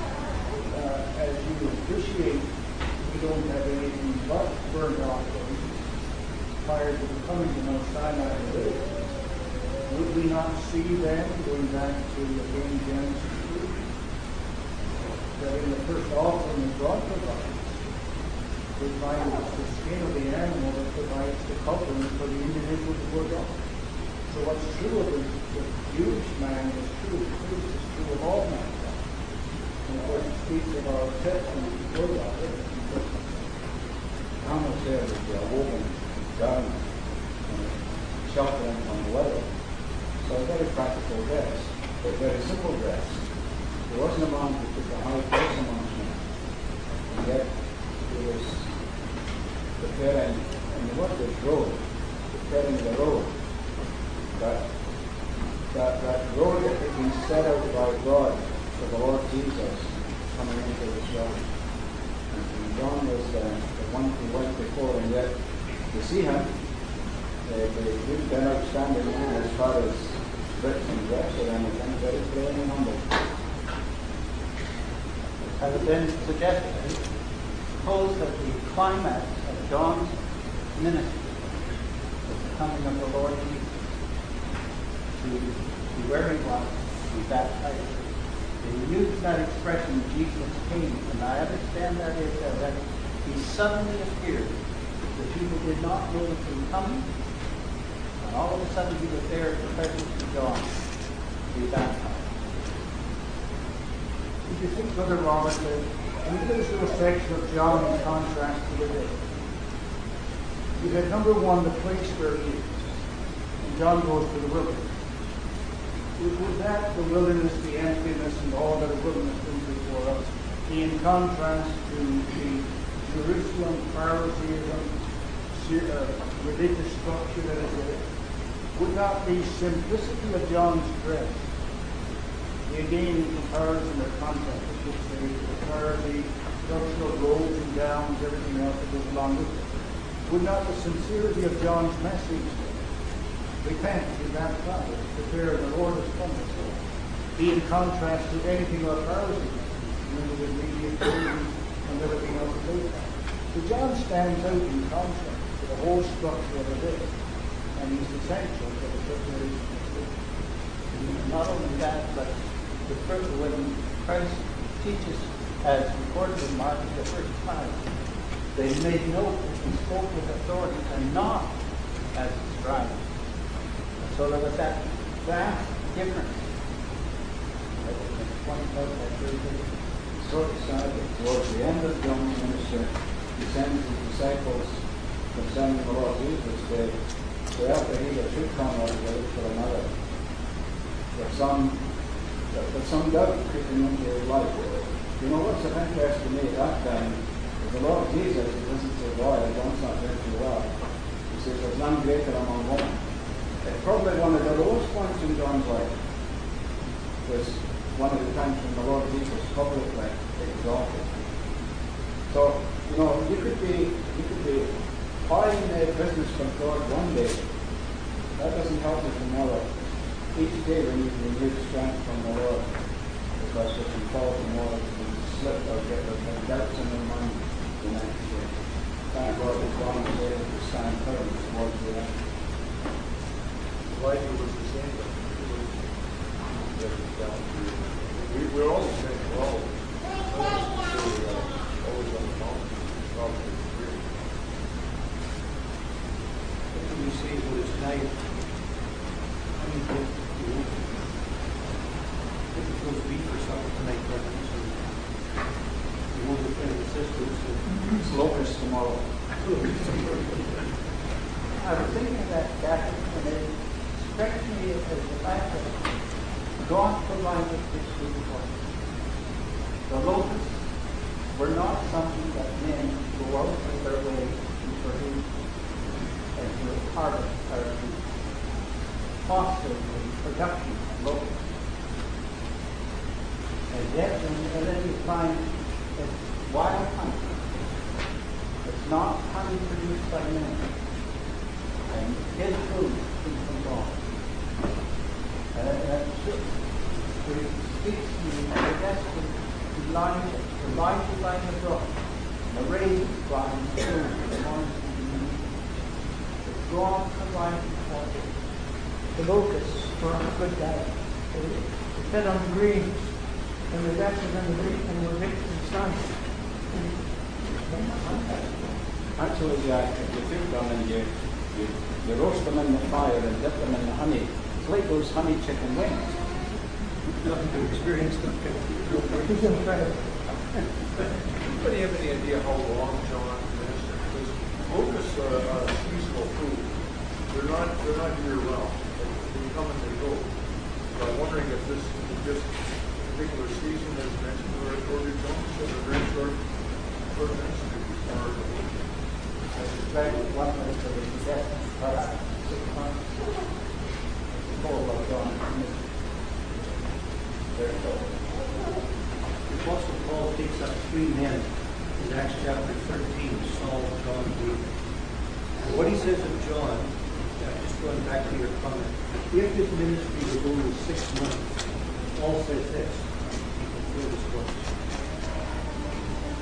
Uh, as you appreciate, we don't have anything but burnt offerings prior to the coming to Mount Sinai and Leviticus. Would we not see then, going back to again Genesis two, that in the first offering that God provides, we find it's the skin of the animal that provides the covering for the individual before God. So what's true of the, the Jewish man is true of the priest, is true of all mankind. And of course it speaks of our testament before God. Thomas said that they are woven garment and sheltering from the weather. So a very practical dress, but very simple dress. There wasn't a man who took a high place amongst men. And yet he was preparing, and the word was road, preparing the road. That, that, that road that had been set out by God for the Lord Jesus coming into this world. And, and John was uh, the one who went before, and yet to see him, uh, they didn't been outstanding as far as bricks and dress or anything, very plain and humble. has been suggested. Suppose that the climax of John's ministry was the coming of the Lord Jesus to, to where he was, to be baptized. They use that expression, Jesus came, and I understand that is uh, that he suddenly appeared. The people did not know he was coming, and all of a sudden he was there in the presence of John to be baptized. If you think, Brother Robert, that in this little section of John in contrast to the day, you had number one, the place where he is. And John goes to the wilderness. Was that the wilderness, the emptiness, and all that the wilderness brings before us, be in contrast to the Jerusalem, Phariseeism, uh, religious structure that is there? Would not the simplicity of John's dress, again in comparison or contrast, I should say, compare the structural robes and gowns, everything else that goes along with it, would not the sincerity of John's message, repent, be baptized, prepare, the Lord has come, be in contrast to anything of Pharisees, remember the immediate things and everything else that they have. So John stands out in contrast to the whole structure of the day, and he's essential for the preparation of the Not only that, but the first, when Christ teaches, as recorded in Mark the first time, they made note that he spoke with authority and not as a scribe. So there was that vast difference. So it's sad that towards the end of John's ministry, he sends his disciples concerning the Lord Jesus to wherever he that should come or wait for another. But some, but some doubt creeping into his life. You know what's of interest to me at that time is the Lord Jesus, he doesn't say, boy, John's not doing too well. He says, there's none greater among women. It's probably one of the lowest points in John's life was one of the times when the Lord Jesus publicly exalted. So, you know, you could be you could be high in the business from God one day. That doesn't help you tomorrow. Each day we need to renew strength from the Lord. Because if we fall tomorrow, we can slip or get the doubts in our mind the next day. Thank God that God is able to stand firm towards the end. Elijah was the same, but he was that was down to we we're all the same, we're all always always on the mountain, probably free. When you say what is night, I mean, you know, if it goes beef or something tonight, but you want to friend and sisters, It's locust tomorrow. I was thinking of that, Catherine, and it strikes me as the fact that God provided this food for us. The locusts were not something that men go out of their way to produce and to harvest or to foster the production of locusts. And yet, and, and then you find it's wild honey. It's not honey produced by men. And his food comes from God. Uh, uh, it speaks to me, I guess, to Elijah, Elijah by the brook, the ravens flying through the morning and the evening. God provided for them. The locusts were on a good diet. They, they fed on the greens, and the rest of them were and were rich in sun. Actually, Jack, if you think them and you, you, you roast them in the fire and dip them in the honey, it's like those honey chicken wings. nothing to experience them. He's incredible. Anybody have any idea how long John ministered? Because locusts are a seasonal food. They're not they're not year round. They come and they go. So I'm wondering if this if this particular season as mentioned or or did John said a very short short ministry before the week. I suspect one of the suggestions for six months before what John ministered. Very cool. The Apostle Paul takes up three men in Acts chapter thirteen, Saul, John, David. And what he says of John, uh, just going back to your comment, if his ministry was only six months, Paul says this, he fulfilled his works.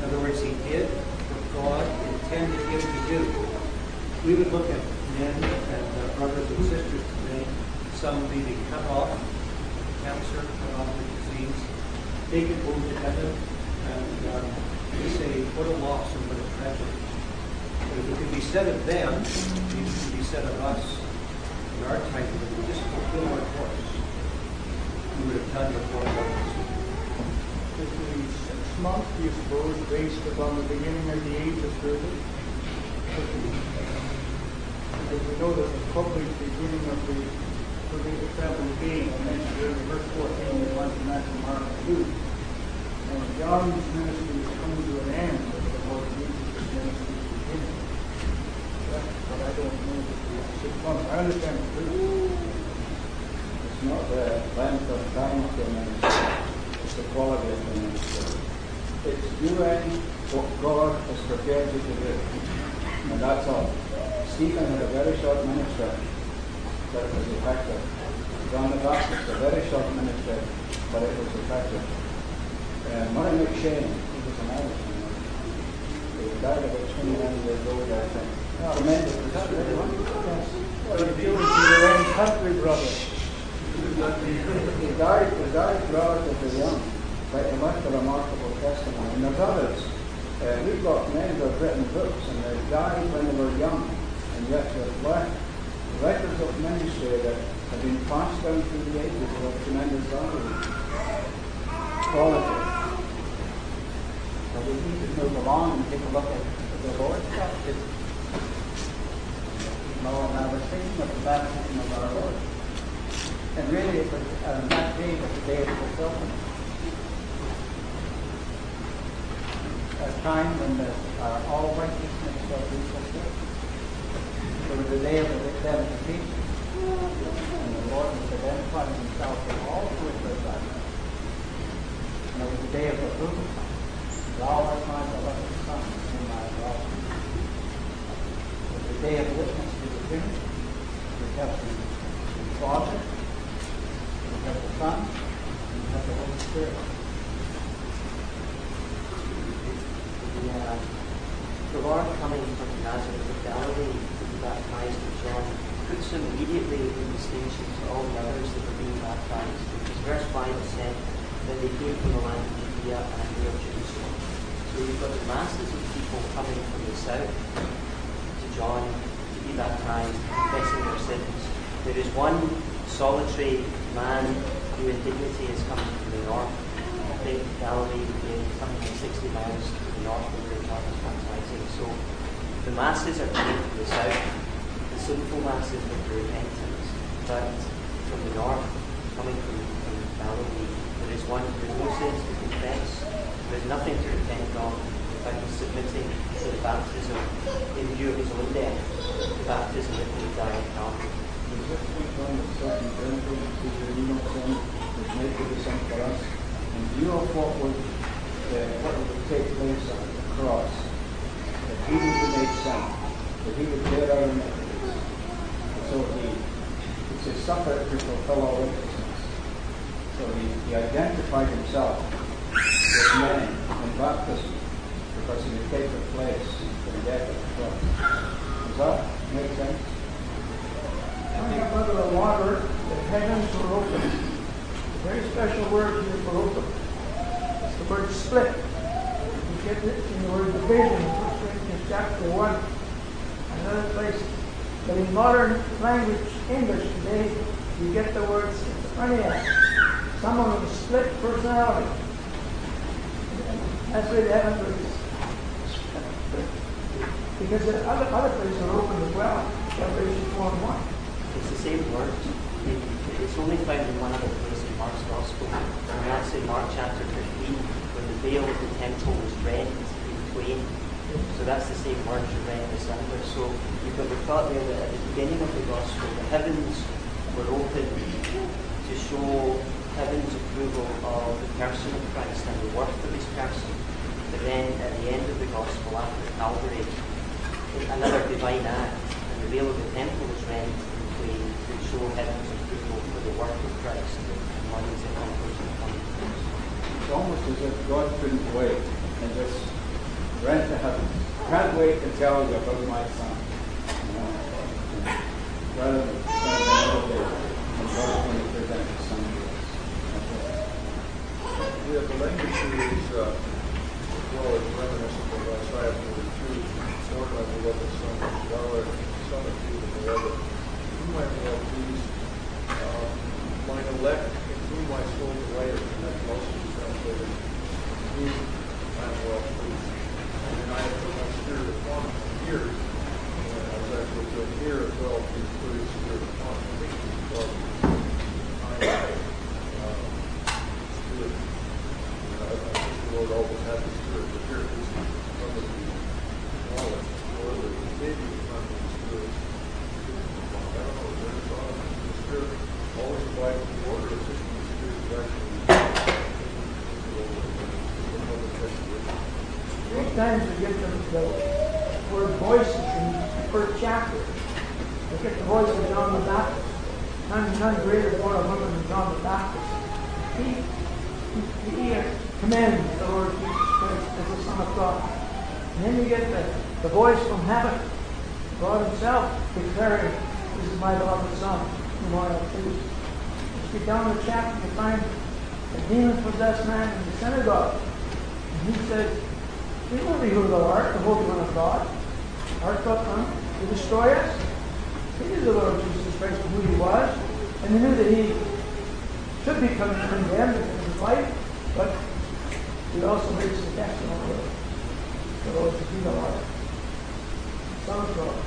other words, he did what God intended him to do. We would look at men and uh, brothers and sisters today, some maybe cut off, cancer, cut off with disease. They could move to heaven, and um, we say, what a loss and what a tragedy. But if it could be said of them, it could be said of us in our time, that we just fulfill our course. We would have done before God was. Is the six months, do you suppose, based upon the beginning of the age of service? Because we know that the public beginning of the, for the example, being, I mentioned here in verse fourteen, we went to Matthew, Mark, and Luke. And John's ministry is coming to an end, but the Lord Jesus' ministry is beginning. But I don't know if it's six months. I understand the truth. It's not the length of time of the ministry, it's the quality of the ministry. It's doing what God has prepared you to do. And that's all. Stephen had a very short ministry, but it was effective. John the Baptist, a very short ministry, but it was effective. Uh, Murray McShane, he was an Irishman. He died about twenty-nine years old, I think. Oh, tremendous. Is that really one? Yes. Well, you do it to your own country, brother. He died, he died relatively young, but he left a remarkable testimony. And there's others. Uh, we've got men who have written books and they died when they were young, and yet they've left records of ministry that have been passed down through the ages of tremendous value. Quality. So we need to move along and take a look at the Lord's baptism. You know, and I was thinking of the baptism of our Lord. And really, it was uh, that day was the day of fulfillment. A time when the, uh, all righteousness shall be fulfilled. It was the day of the identification. And the Lord was identifying himself with all who were baptized. And it was the day of the approval. All our time the Lord the Son, whom I love. It was the day of witness to the Trinity. We have the, the Father, we have the Son, and we have the Holy Spirit. Yeah. The Lord coming from Nazareth of Galilee to be baptized with John puts him immediately in distinction to all the others that were being baptized. Because verse five said that they came from the land of Judea and near Jerusalem. So you've got the masses of people coming from the south to John to be baptized, confessing their sins. There is one solitary man who in dignity is coming from the north. I think Galilee would be something like sixty miles to the north of where John is baptizing. So the masses are coming from the south, the sinful masses with the repentance. But from the north, coming from, from Galilee, there is one who has no sins to confess. There is nothing to repent of. In fact, he's submitting to the baptism in view of his own death, the baptism that he would die in Calvary. Does this point on the second Trinity, which is the renal sin, which made to be sent for us? And do you know what would, uh, what would take place at the cross? That he would be made sin, that he would bear our iniquities. And so he, it's his suffer to fulfill all righteousness. So he, he identified himself with men in baptism because he would take their place for the death of the cross. Does that make sense? Coming up under the water, the heavens were open. A very special word here for open. It's the word split. You get it in the word division in First Corinthians chapter one. Another place. But in modern language, English today, you get the word schizophrenia. Someone with a split personality. That's where the heavens were. Because the other, other places are open as well. Revelation four and one. It's the same word. It's only found in one other place in Mark's Gospel, and that's in Mark chapter fifteen, when the veil of the temple was rent in twain. So that's the same word you read this under. So you've got the thought there that at the beginning of the Gospel, the heavens were open to show heaven's approval of the person of Christ and the worth of his person. But then at the end of the Gospel, after Calvary, another divine act, and the veil of the temple was rent in twain to show heaven's approval for the work of Christ and what he's accomplished in coming. It's almost as if God couldn't wait and just rent to heaven. Can't wait to tell you about my son. You know, rather than spend another day and God's going to present his son to us. We have the language here is, uh, as well as reminiscent of Isaiah forty-two, Lord, my beloved son, thou art son of David, beloved, whom I am well pleased. Uh, mine elect, in whom my soul delighteth, and that also is translated, in whom I am well pleased. And I have put my spirit upon him here, and I was actually put here as well, to put his spirit upon him. I think he's above behind uh, spirit. And I, I think the Lord always had the spirit, but here it is under the knowledge, or the baby is under the spirit. I don't know, is there a thought on the spirit always abides in the Lord, or is this when the spirit is actually Three times we get the, the word voices in the first chapter. We get the voice of John the Baptist. None, none greater for a woman than John the Baptist. He, he, he uh, commends the Lord Jesus Christ as the Son of God. And then you get the, the voice from heaven. God himself declaring, this is my beloved Son, whom I am pleased. Just get down the chapter, you find a demon-possessed man in the synagogue. And he says, we know thee who thou art, the Holy One of God. Art thou come to destroy us? He knew the Lord Jesus Christ who he was, and he knew that he should be condemned in his life, but he also makes the testimony of the Lord to be the Lord. Son of God.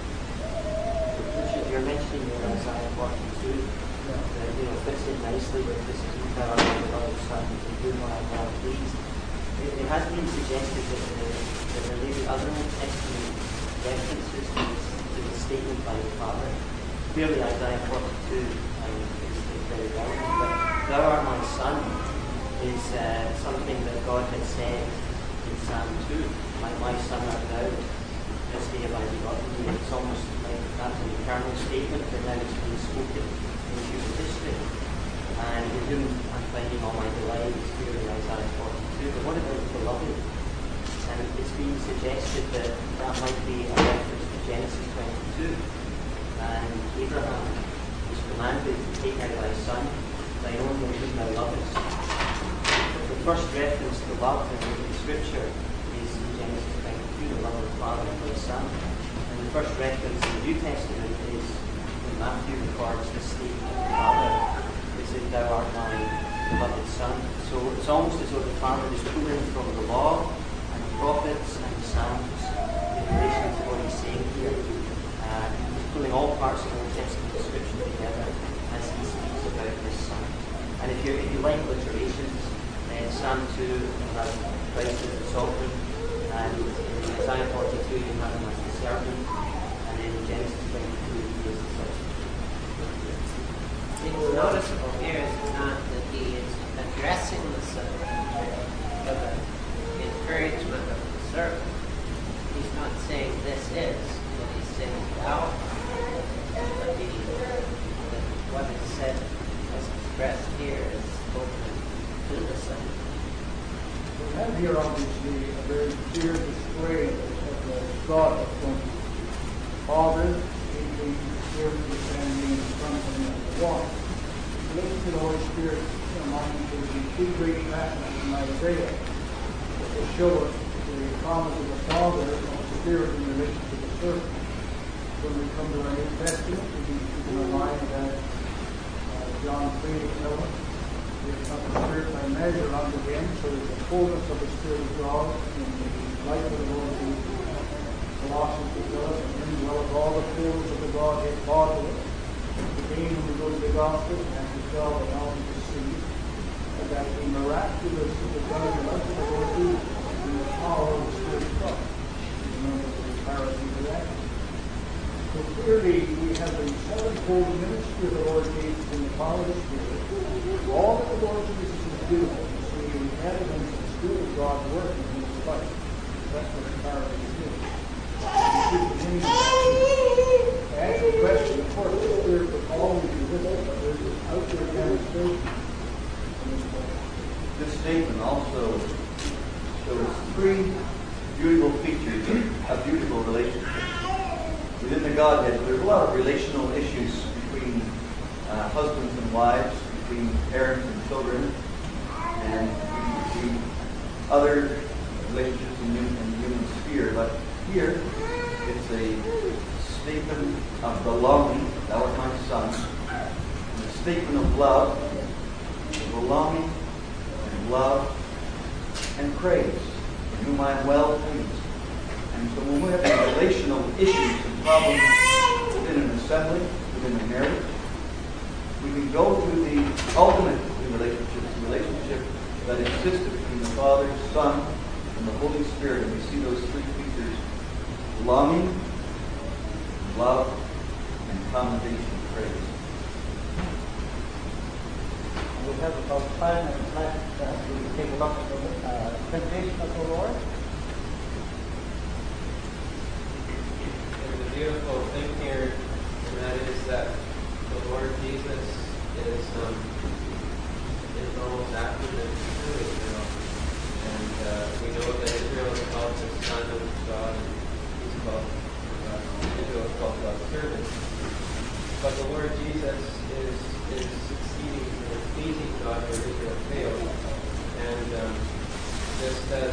Richard, you're mentioning in Isaiah forty-two, that, you know, fits in nicely with this entire of Son, to whom I am well pleased. It, it has been suggested that, uh, that there may be other Old Testament references to this, to this statement by the Father. Clearly, Isaiah forty-two um, is, is very relevant, but thou art my son is uh, something that God had said in Psalm two. My, my son art thou, this day have I begotten thee. It's almost like that's an eternal statement that now is being spoken in human history. And in whom I'm finding all my delight is clearly Isaiah forty-two. But what about beloved? And it's been suggested that that might be a reference to Genesis twenty-two. And Abraham was commanded to take out thy son, thine only whom thou lovest. But the first reference to love in the Scripture is in Genesis twenty-two, the love of the Father for the Son. And the first reference in the New Testament is when Matthew records this statement of the Father. That thou art my beloved Son. So it's almost as though the Father is pulling from the law and the prophets and the Psalms in relation to what he's saying here. Uh, he's pulling all parts of the Old Testament Scripture together as he speaks about his Son. And if you if you like alliterations, then Psalm two has Christ as the sovereign, and in Isaiah forty-two you have him as the servant, and in Genesis twenty-two he is the substitute. It's noticeable here is not that he is addressing the subject for the encouragement of the servant. He's not saying this is, but he's saying thou. But he, that what is said as expressed here is spoken to the son. We have here obviously a very clear display of the God of one. Father, speaking, Spirit, descending, and Son coming out of the water. Listen to the Holy Spirit reminding us of the two great passages in Isaiah that will show us the promise of the Father and the Spirit in relation to the servant. When we come to our New Testament, we can keep in mind that uh, John three will tell us, we have not the Spirit by measure unto him, so that the fullness of the Spirit of God in the life of the Lord Jesus. Colossians will tell us, and him dwelleth all the fullness of the Godhead bodily. Again, when we go to the Gospel, Matthew twelve, and all to see that the miraculous of the God of us, the Lord Jesus, in the power of the Spirit of God. Remember the clarity of that. So clearly, we have the sevenfold ministry of the Lord Jesus in the power of the Spirit. All that the Lord Jesus is doing is the evidence of the Spirit of God working in his life. That's what the clarity is. Ask the question, of course, the Spirit will always be with us, but there's this outward demonstration. This statement also shows three beautiful features of a beautiful relationship. Within the Godhead, there's a lot of relational issues between uh, husbands and wives, between parents and children, and between other relationships in, human, in the human sphere. But here, it's a statement of belonging. Thou art my son. And a statement of love, belonging, and love, and praise, in whom I am well pleased. And so when we have relational issues and problems within an assembly, within a marriage, we can go to the ultimate relationship, the relationship that existed between the Father, Son, and the Holy Spirit. And we see those three features: belonging, love, and commendation, praise. We have about five minutes left uh, to take a look at the uh, temptation of the Lord. There's a beautiful thing here, and that is that the Lord Jesus is um, is almost after the true Israel, and uh, we know that Israel is called the son of God, and he's called uh, Israel is called God's servant. But the Lord Jesus is is succeeding and pleasing God where Israel failed, and um, just as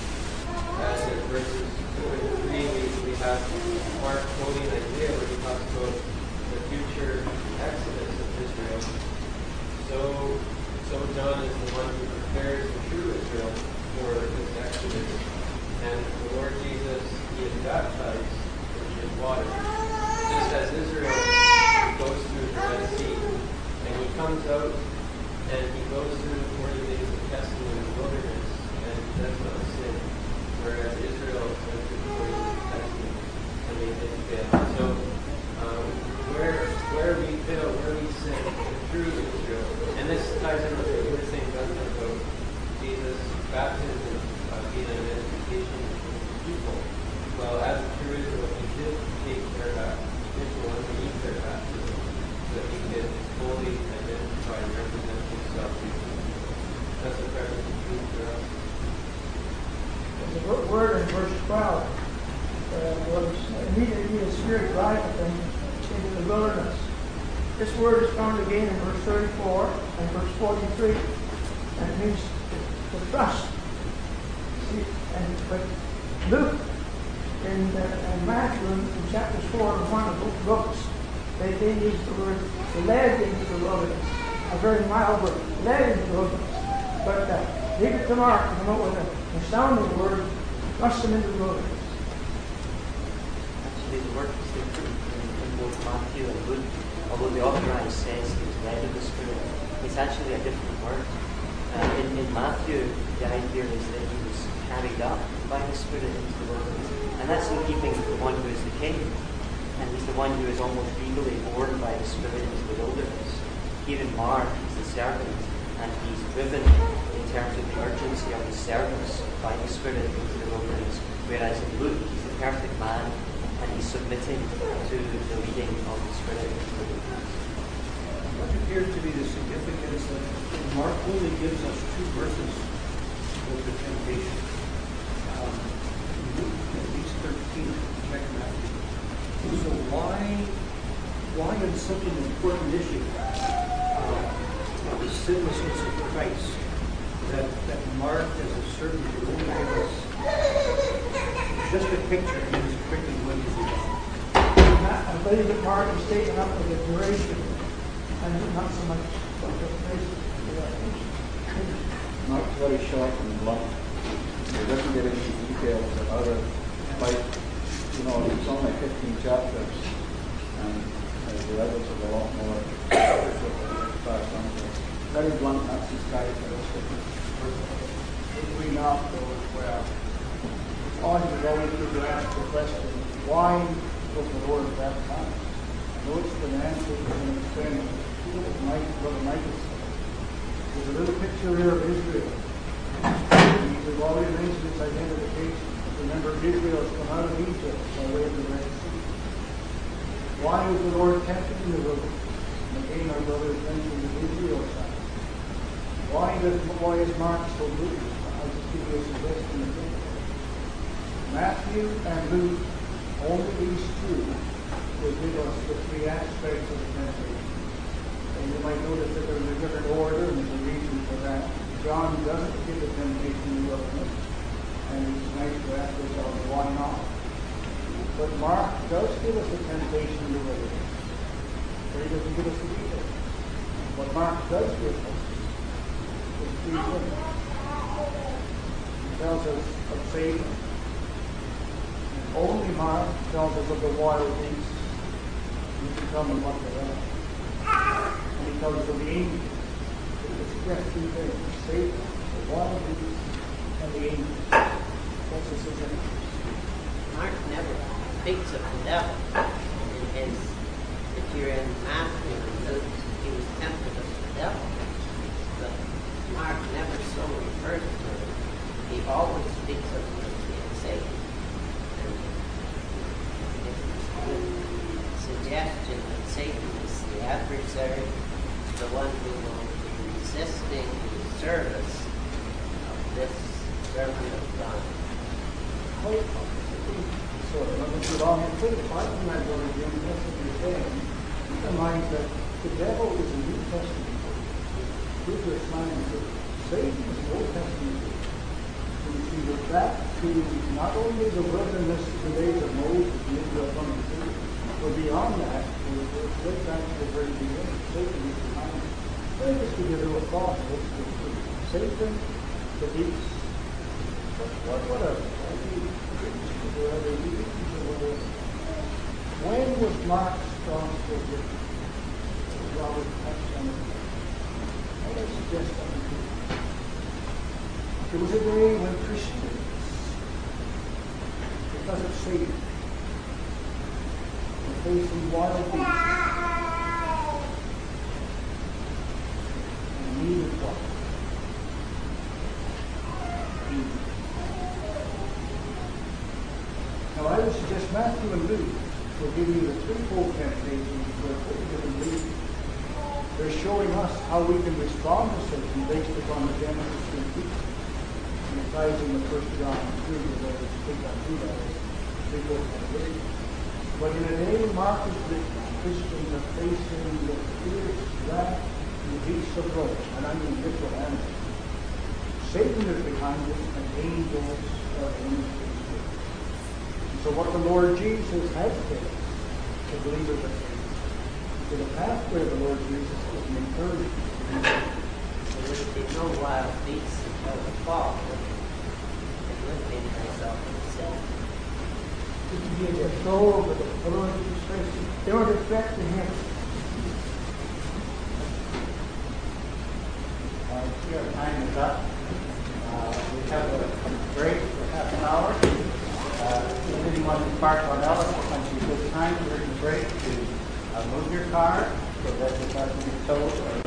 as in verses two and three, we, we have Mark quoting Isaiah where he talks about the future exodus of Israel. So, so John is the one who prepares the true Israel for this exodus. And the Lord Jesus, he is baptized in water. Just as Israel goes through the Red Sea, and he comes out and he goes through forty days of testing in the wilderness, and does not sin. Whereas Israel went through forty days of testing, and they did fail. So, um, where where we fail, where we sin, through Israel. And this ties in with what you were saying, Justin, about Jesus' baptism uh, being an identification with the people. Well, as a true Israel, he did take their baptism, he did go underneath their baptism, so that he could fully identify and represent himself. That's a present truth for us. There's a word in verse twelve. Uh, was immediately the Spirit guided them into the wilderness. This word is found again in verse thirty-four and verse forty-three, and it means to, to trust. See, and but Luke and, uh, and Matthew in chapters four and one of both books, they, they use the word led into the wilderness, a very mild word, led into the wilderness. But uh, leave it to Mark to come up with an astounding word, thrust them into the wilderness. Actually, the word is different in, in both Matthew and Luke. Although the authorized says he was led of the Spirit, it's actually a different word. Uh, in, in Matthew, the idea is that he was carried up by the Spirit into the wilderness. And that's in keeping with the one who is the king. And he's the one who is almost legally born by the Spirit into the wilderness. Here in Mark, he's the servant, and he's driven in terms of the urgency of his service by the Spirit into the wilderness. Whereas in Luke, he's the perfect man, and he's submitting to the leading of the Spirit into the wilderness. What appears to be the significance of Mark only gives us two verses of the temptation. Um, Luke, at least thirteen, check Matthew. So why, why in such an important issue, uh, the sinlessness of Christ, that, that Mark has a certain to only give us just a picture and is quickly going to do that? I believe that Mark is taken up with the duration and not so much what the duration. Mark's very short and blunt. He doesn't get into details of other, like, you know, it's only fifteen chapters, and uh, the others have a lot more fast on. Very blunt, that's his characteristic. If we not go as well, it's always always to ask the question, why was the Lord at that time? Notice the answer is an experiment. Mike, Brother Mike is there's a little picture here of Israel. We've already mentioned its identification. Remember, Israel has come out of Egypt by way of the Red Sea. Why was the Lord tempted in the wilderness? And again, our brothers mentioned the Israel side. Why does why is Mark so good? I'll just give you a suggestion of it. Matthew and Luke, only these two, will give us the three aspects of the temptation. And you might notice that there's a different order and there's a reason for that. John doesn't give the temptation in the wilderness, and it's nice to ask ourselves why not. But Mark does give us the temptation in the wilderness, but he doesn't give us the details. What Mark does give us is three things. He tells us of Satan. Only Mark tells us of the wild beasts. You can tell me what they are. And he tells us of the angels. It's just two things: Satan, the wild beasts, and the angels. That's the suggestion. Mark never speaks of the devil. In his, if you're in Matthew and Luke, he was tempted of the devil. But Mark never so refers to him. He always speaks of him as being Satan. And it's a suggestion that Satan is the adversary, the one who will be resisting the service of this servant of God. So, let me put on and put it. I think I'm going to do this what you're saying. Keep in mind that the devil is a New Testament book. Hebrews nine and two. Satan is an Old Testament book. So you see, we're back to not only the wilderness of the days of Moses and Israel coming through, but beyond that, we're, we're straight back to the very beginning. Satan is behind it. Let me just give you a little thought. Satan, the beast, what, whatever. When was Mark Strong still written? Robert touched on it. I would suggest that we do. There was a day when Christians, because of Satan, were facing wild beasts and needed what? Angels. Now, I would suggest Matthew and Luke will give you the threefold temptations for a given reason. They're showing us how we can respond to Satan based upon the Genesis three teaching. And it ties in the First John three, where we speak on two that is threefold temptation. But in a day Mark is written, Christians are facing the fierce wrath and the beasts of Rome, and I mean literal animals. Satan is behind it, and angels are in it. So what the Lord Jesus has said to believers are saying, to the pathway of the Lord Jesus is an encouragement. There would be no wild beasts until the fall. It would be myself and sin. They go over the Lord Jesus Christ. They don't expect to him. Uh, see, our time is up. Uh, we have a break for half an hour. Uh, if anyone in Park on Ellis, once you get time during the break to uh, move your car so that it doesn't get towed or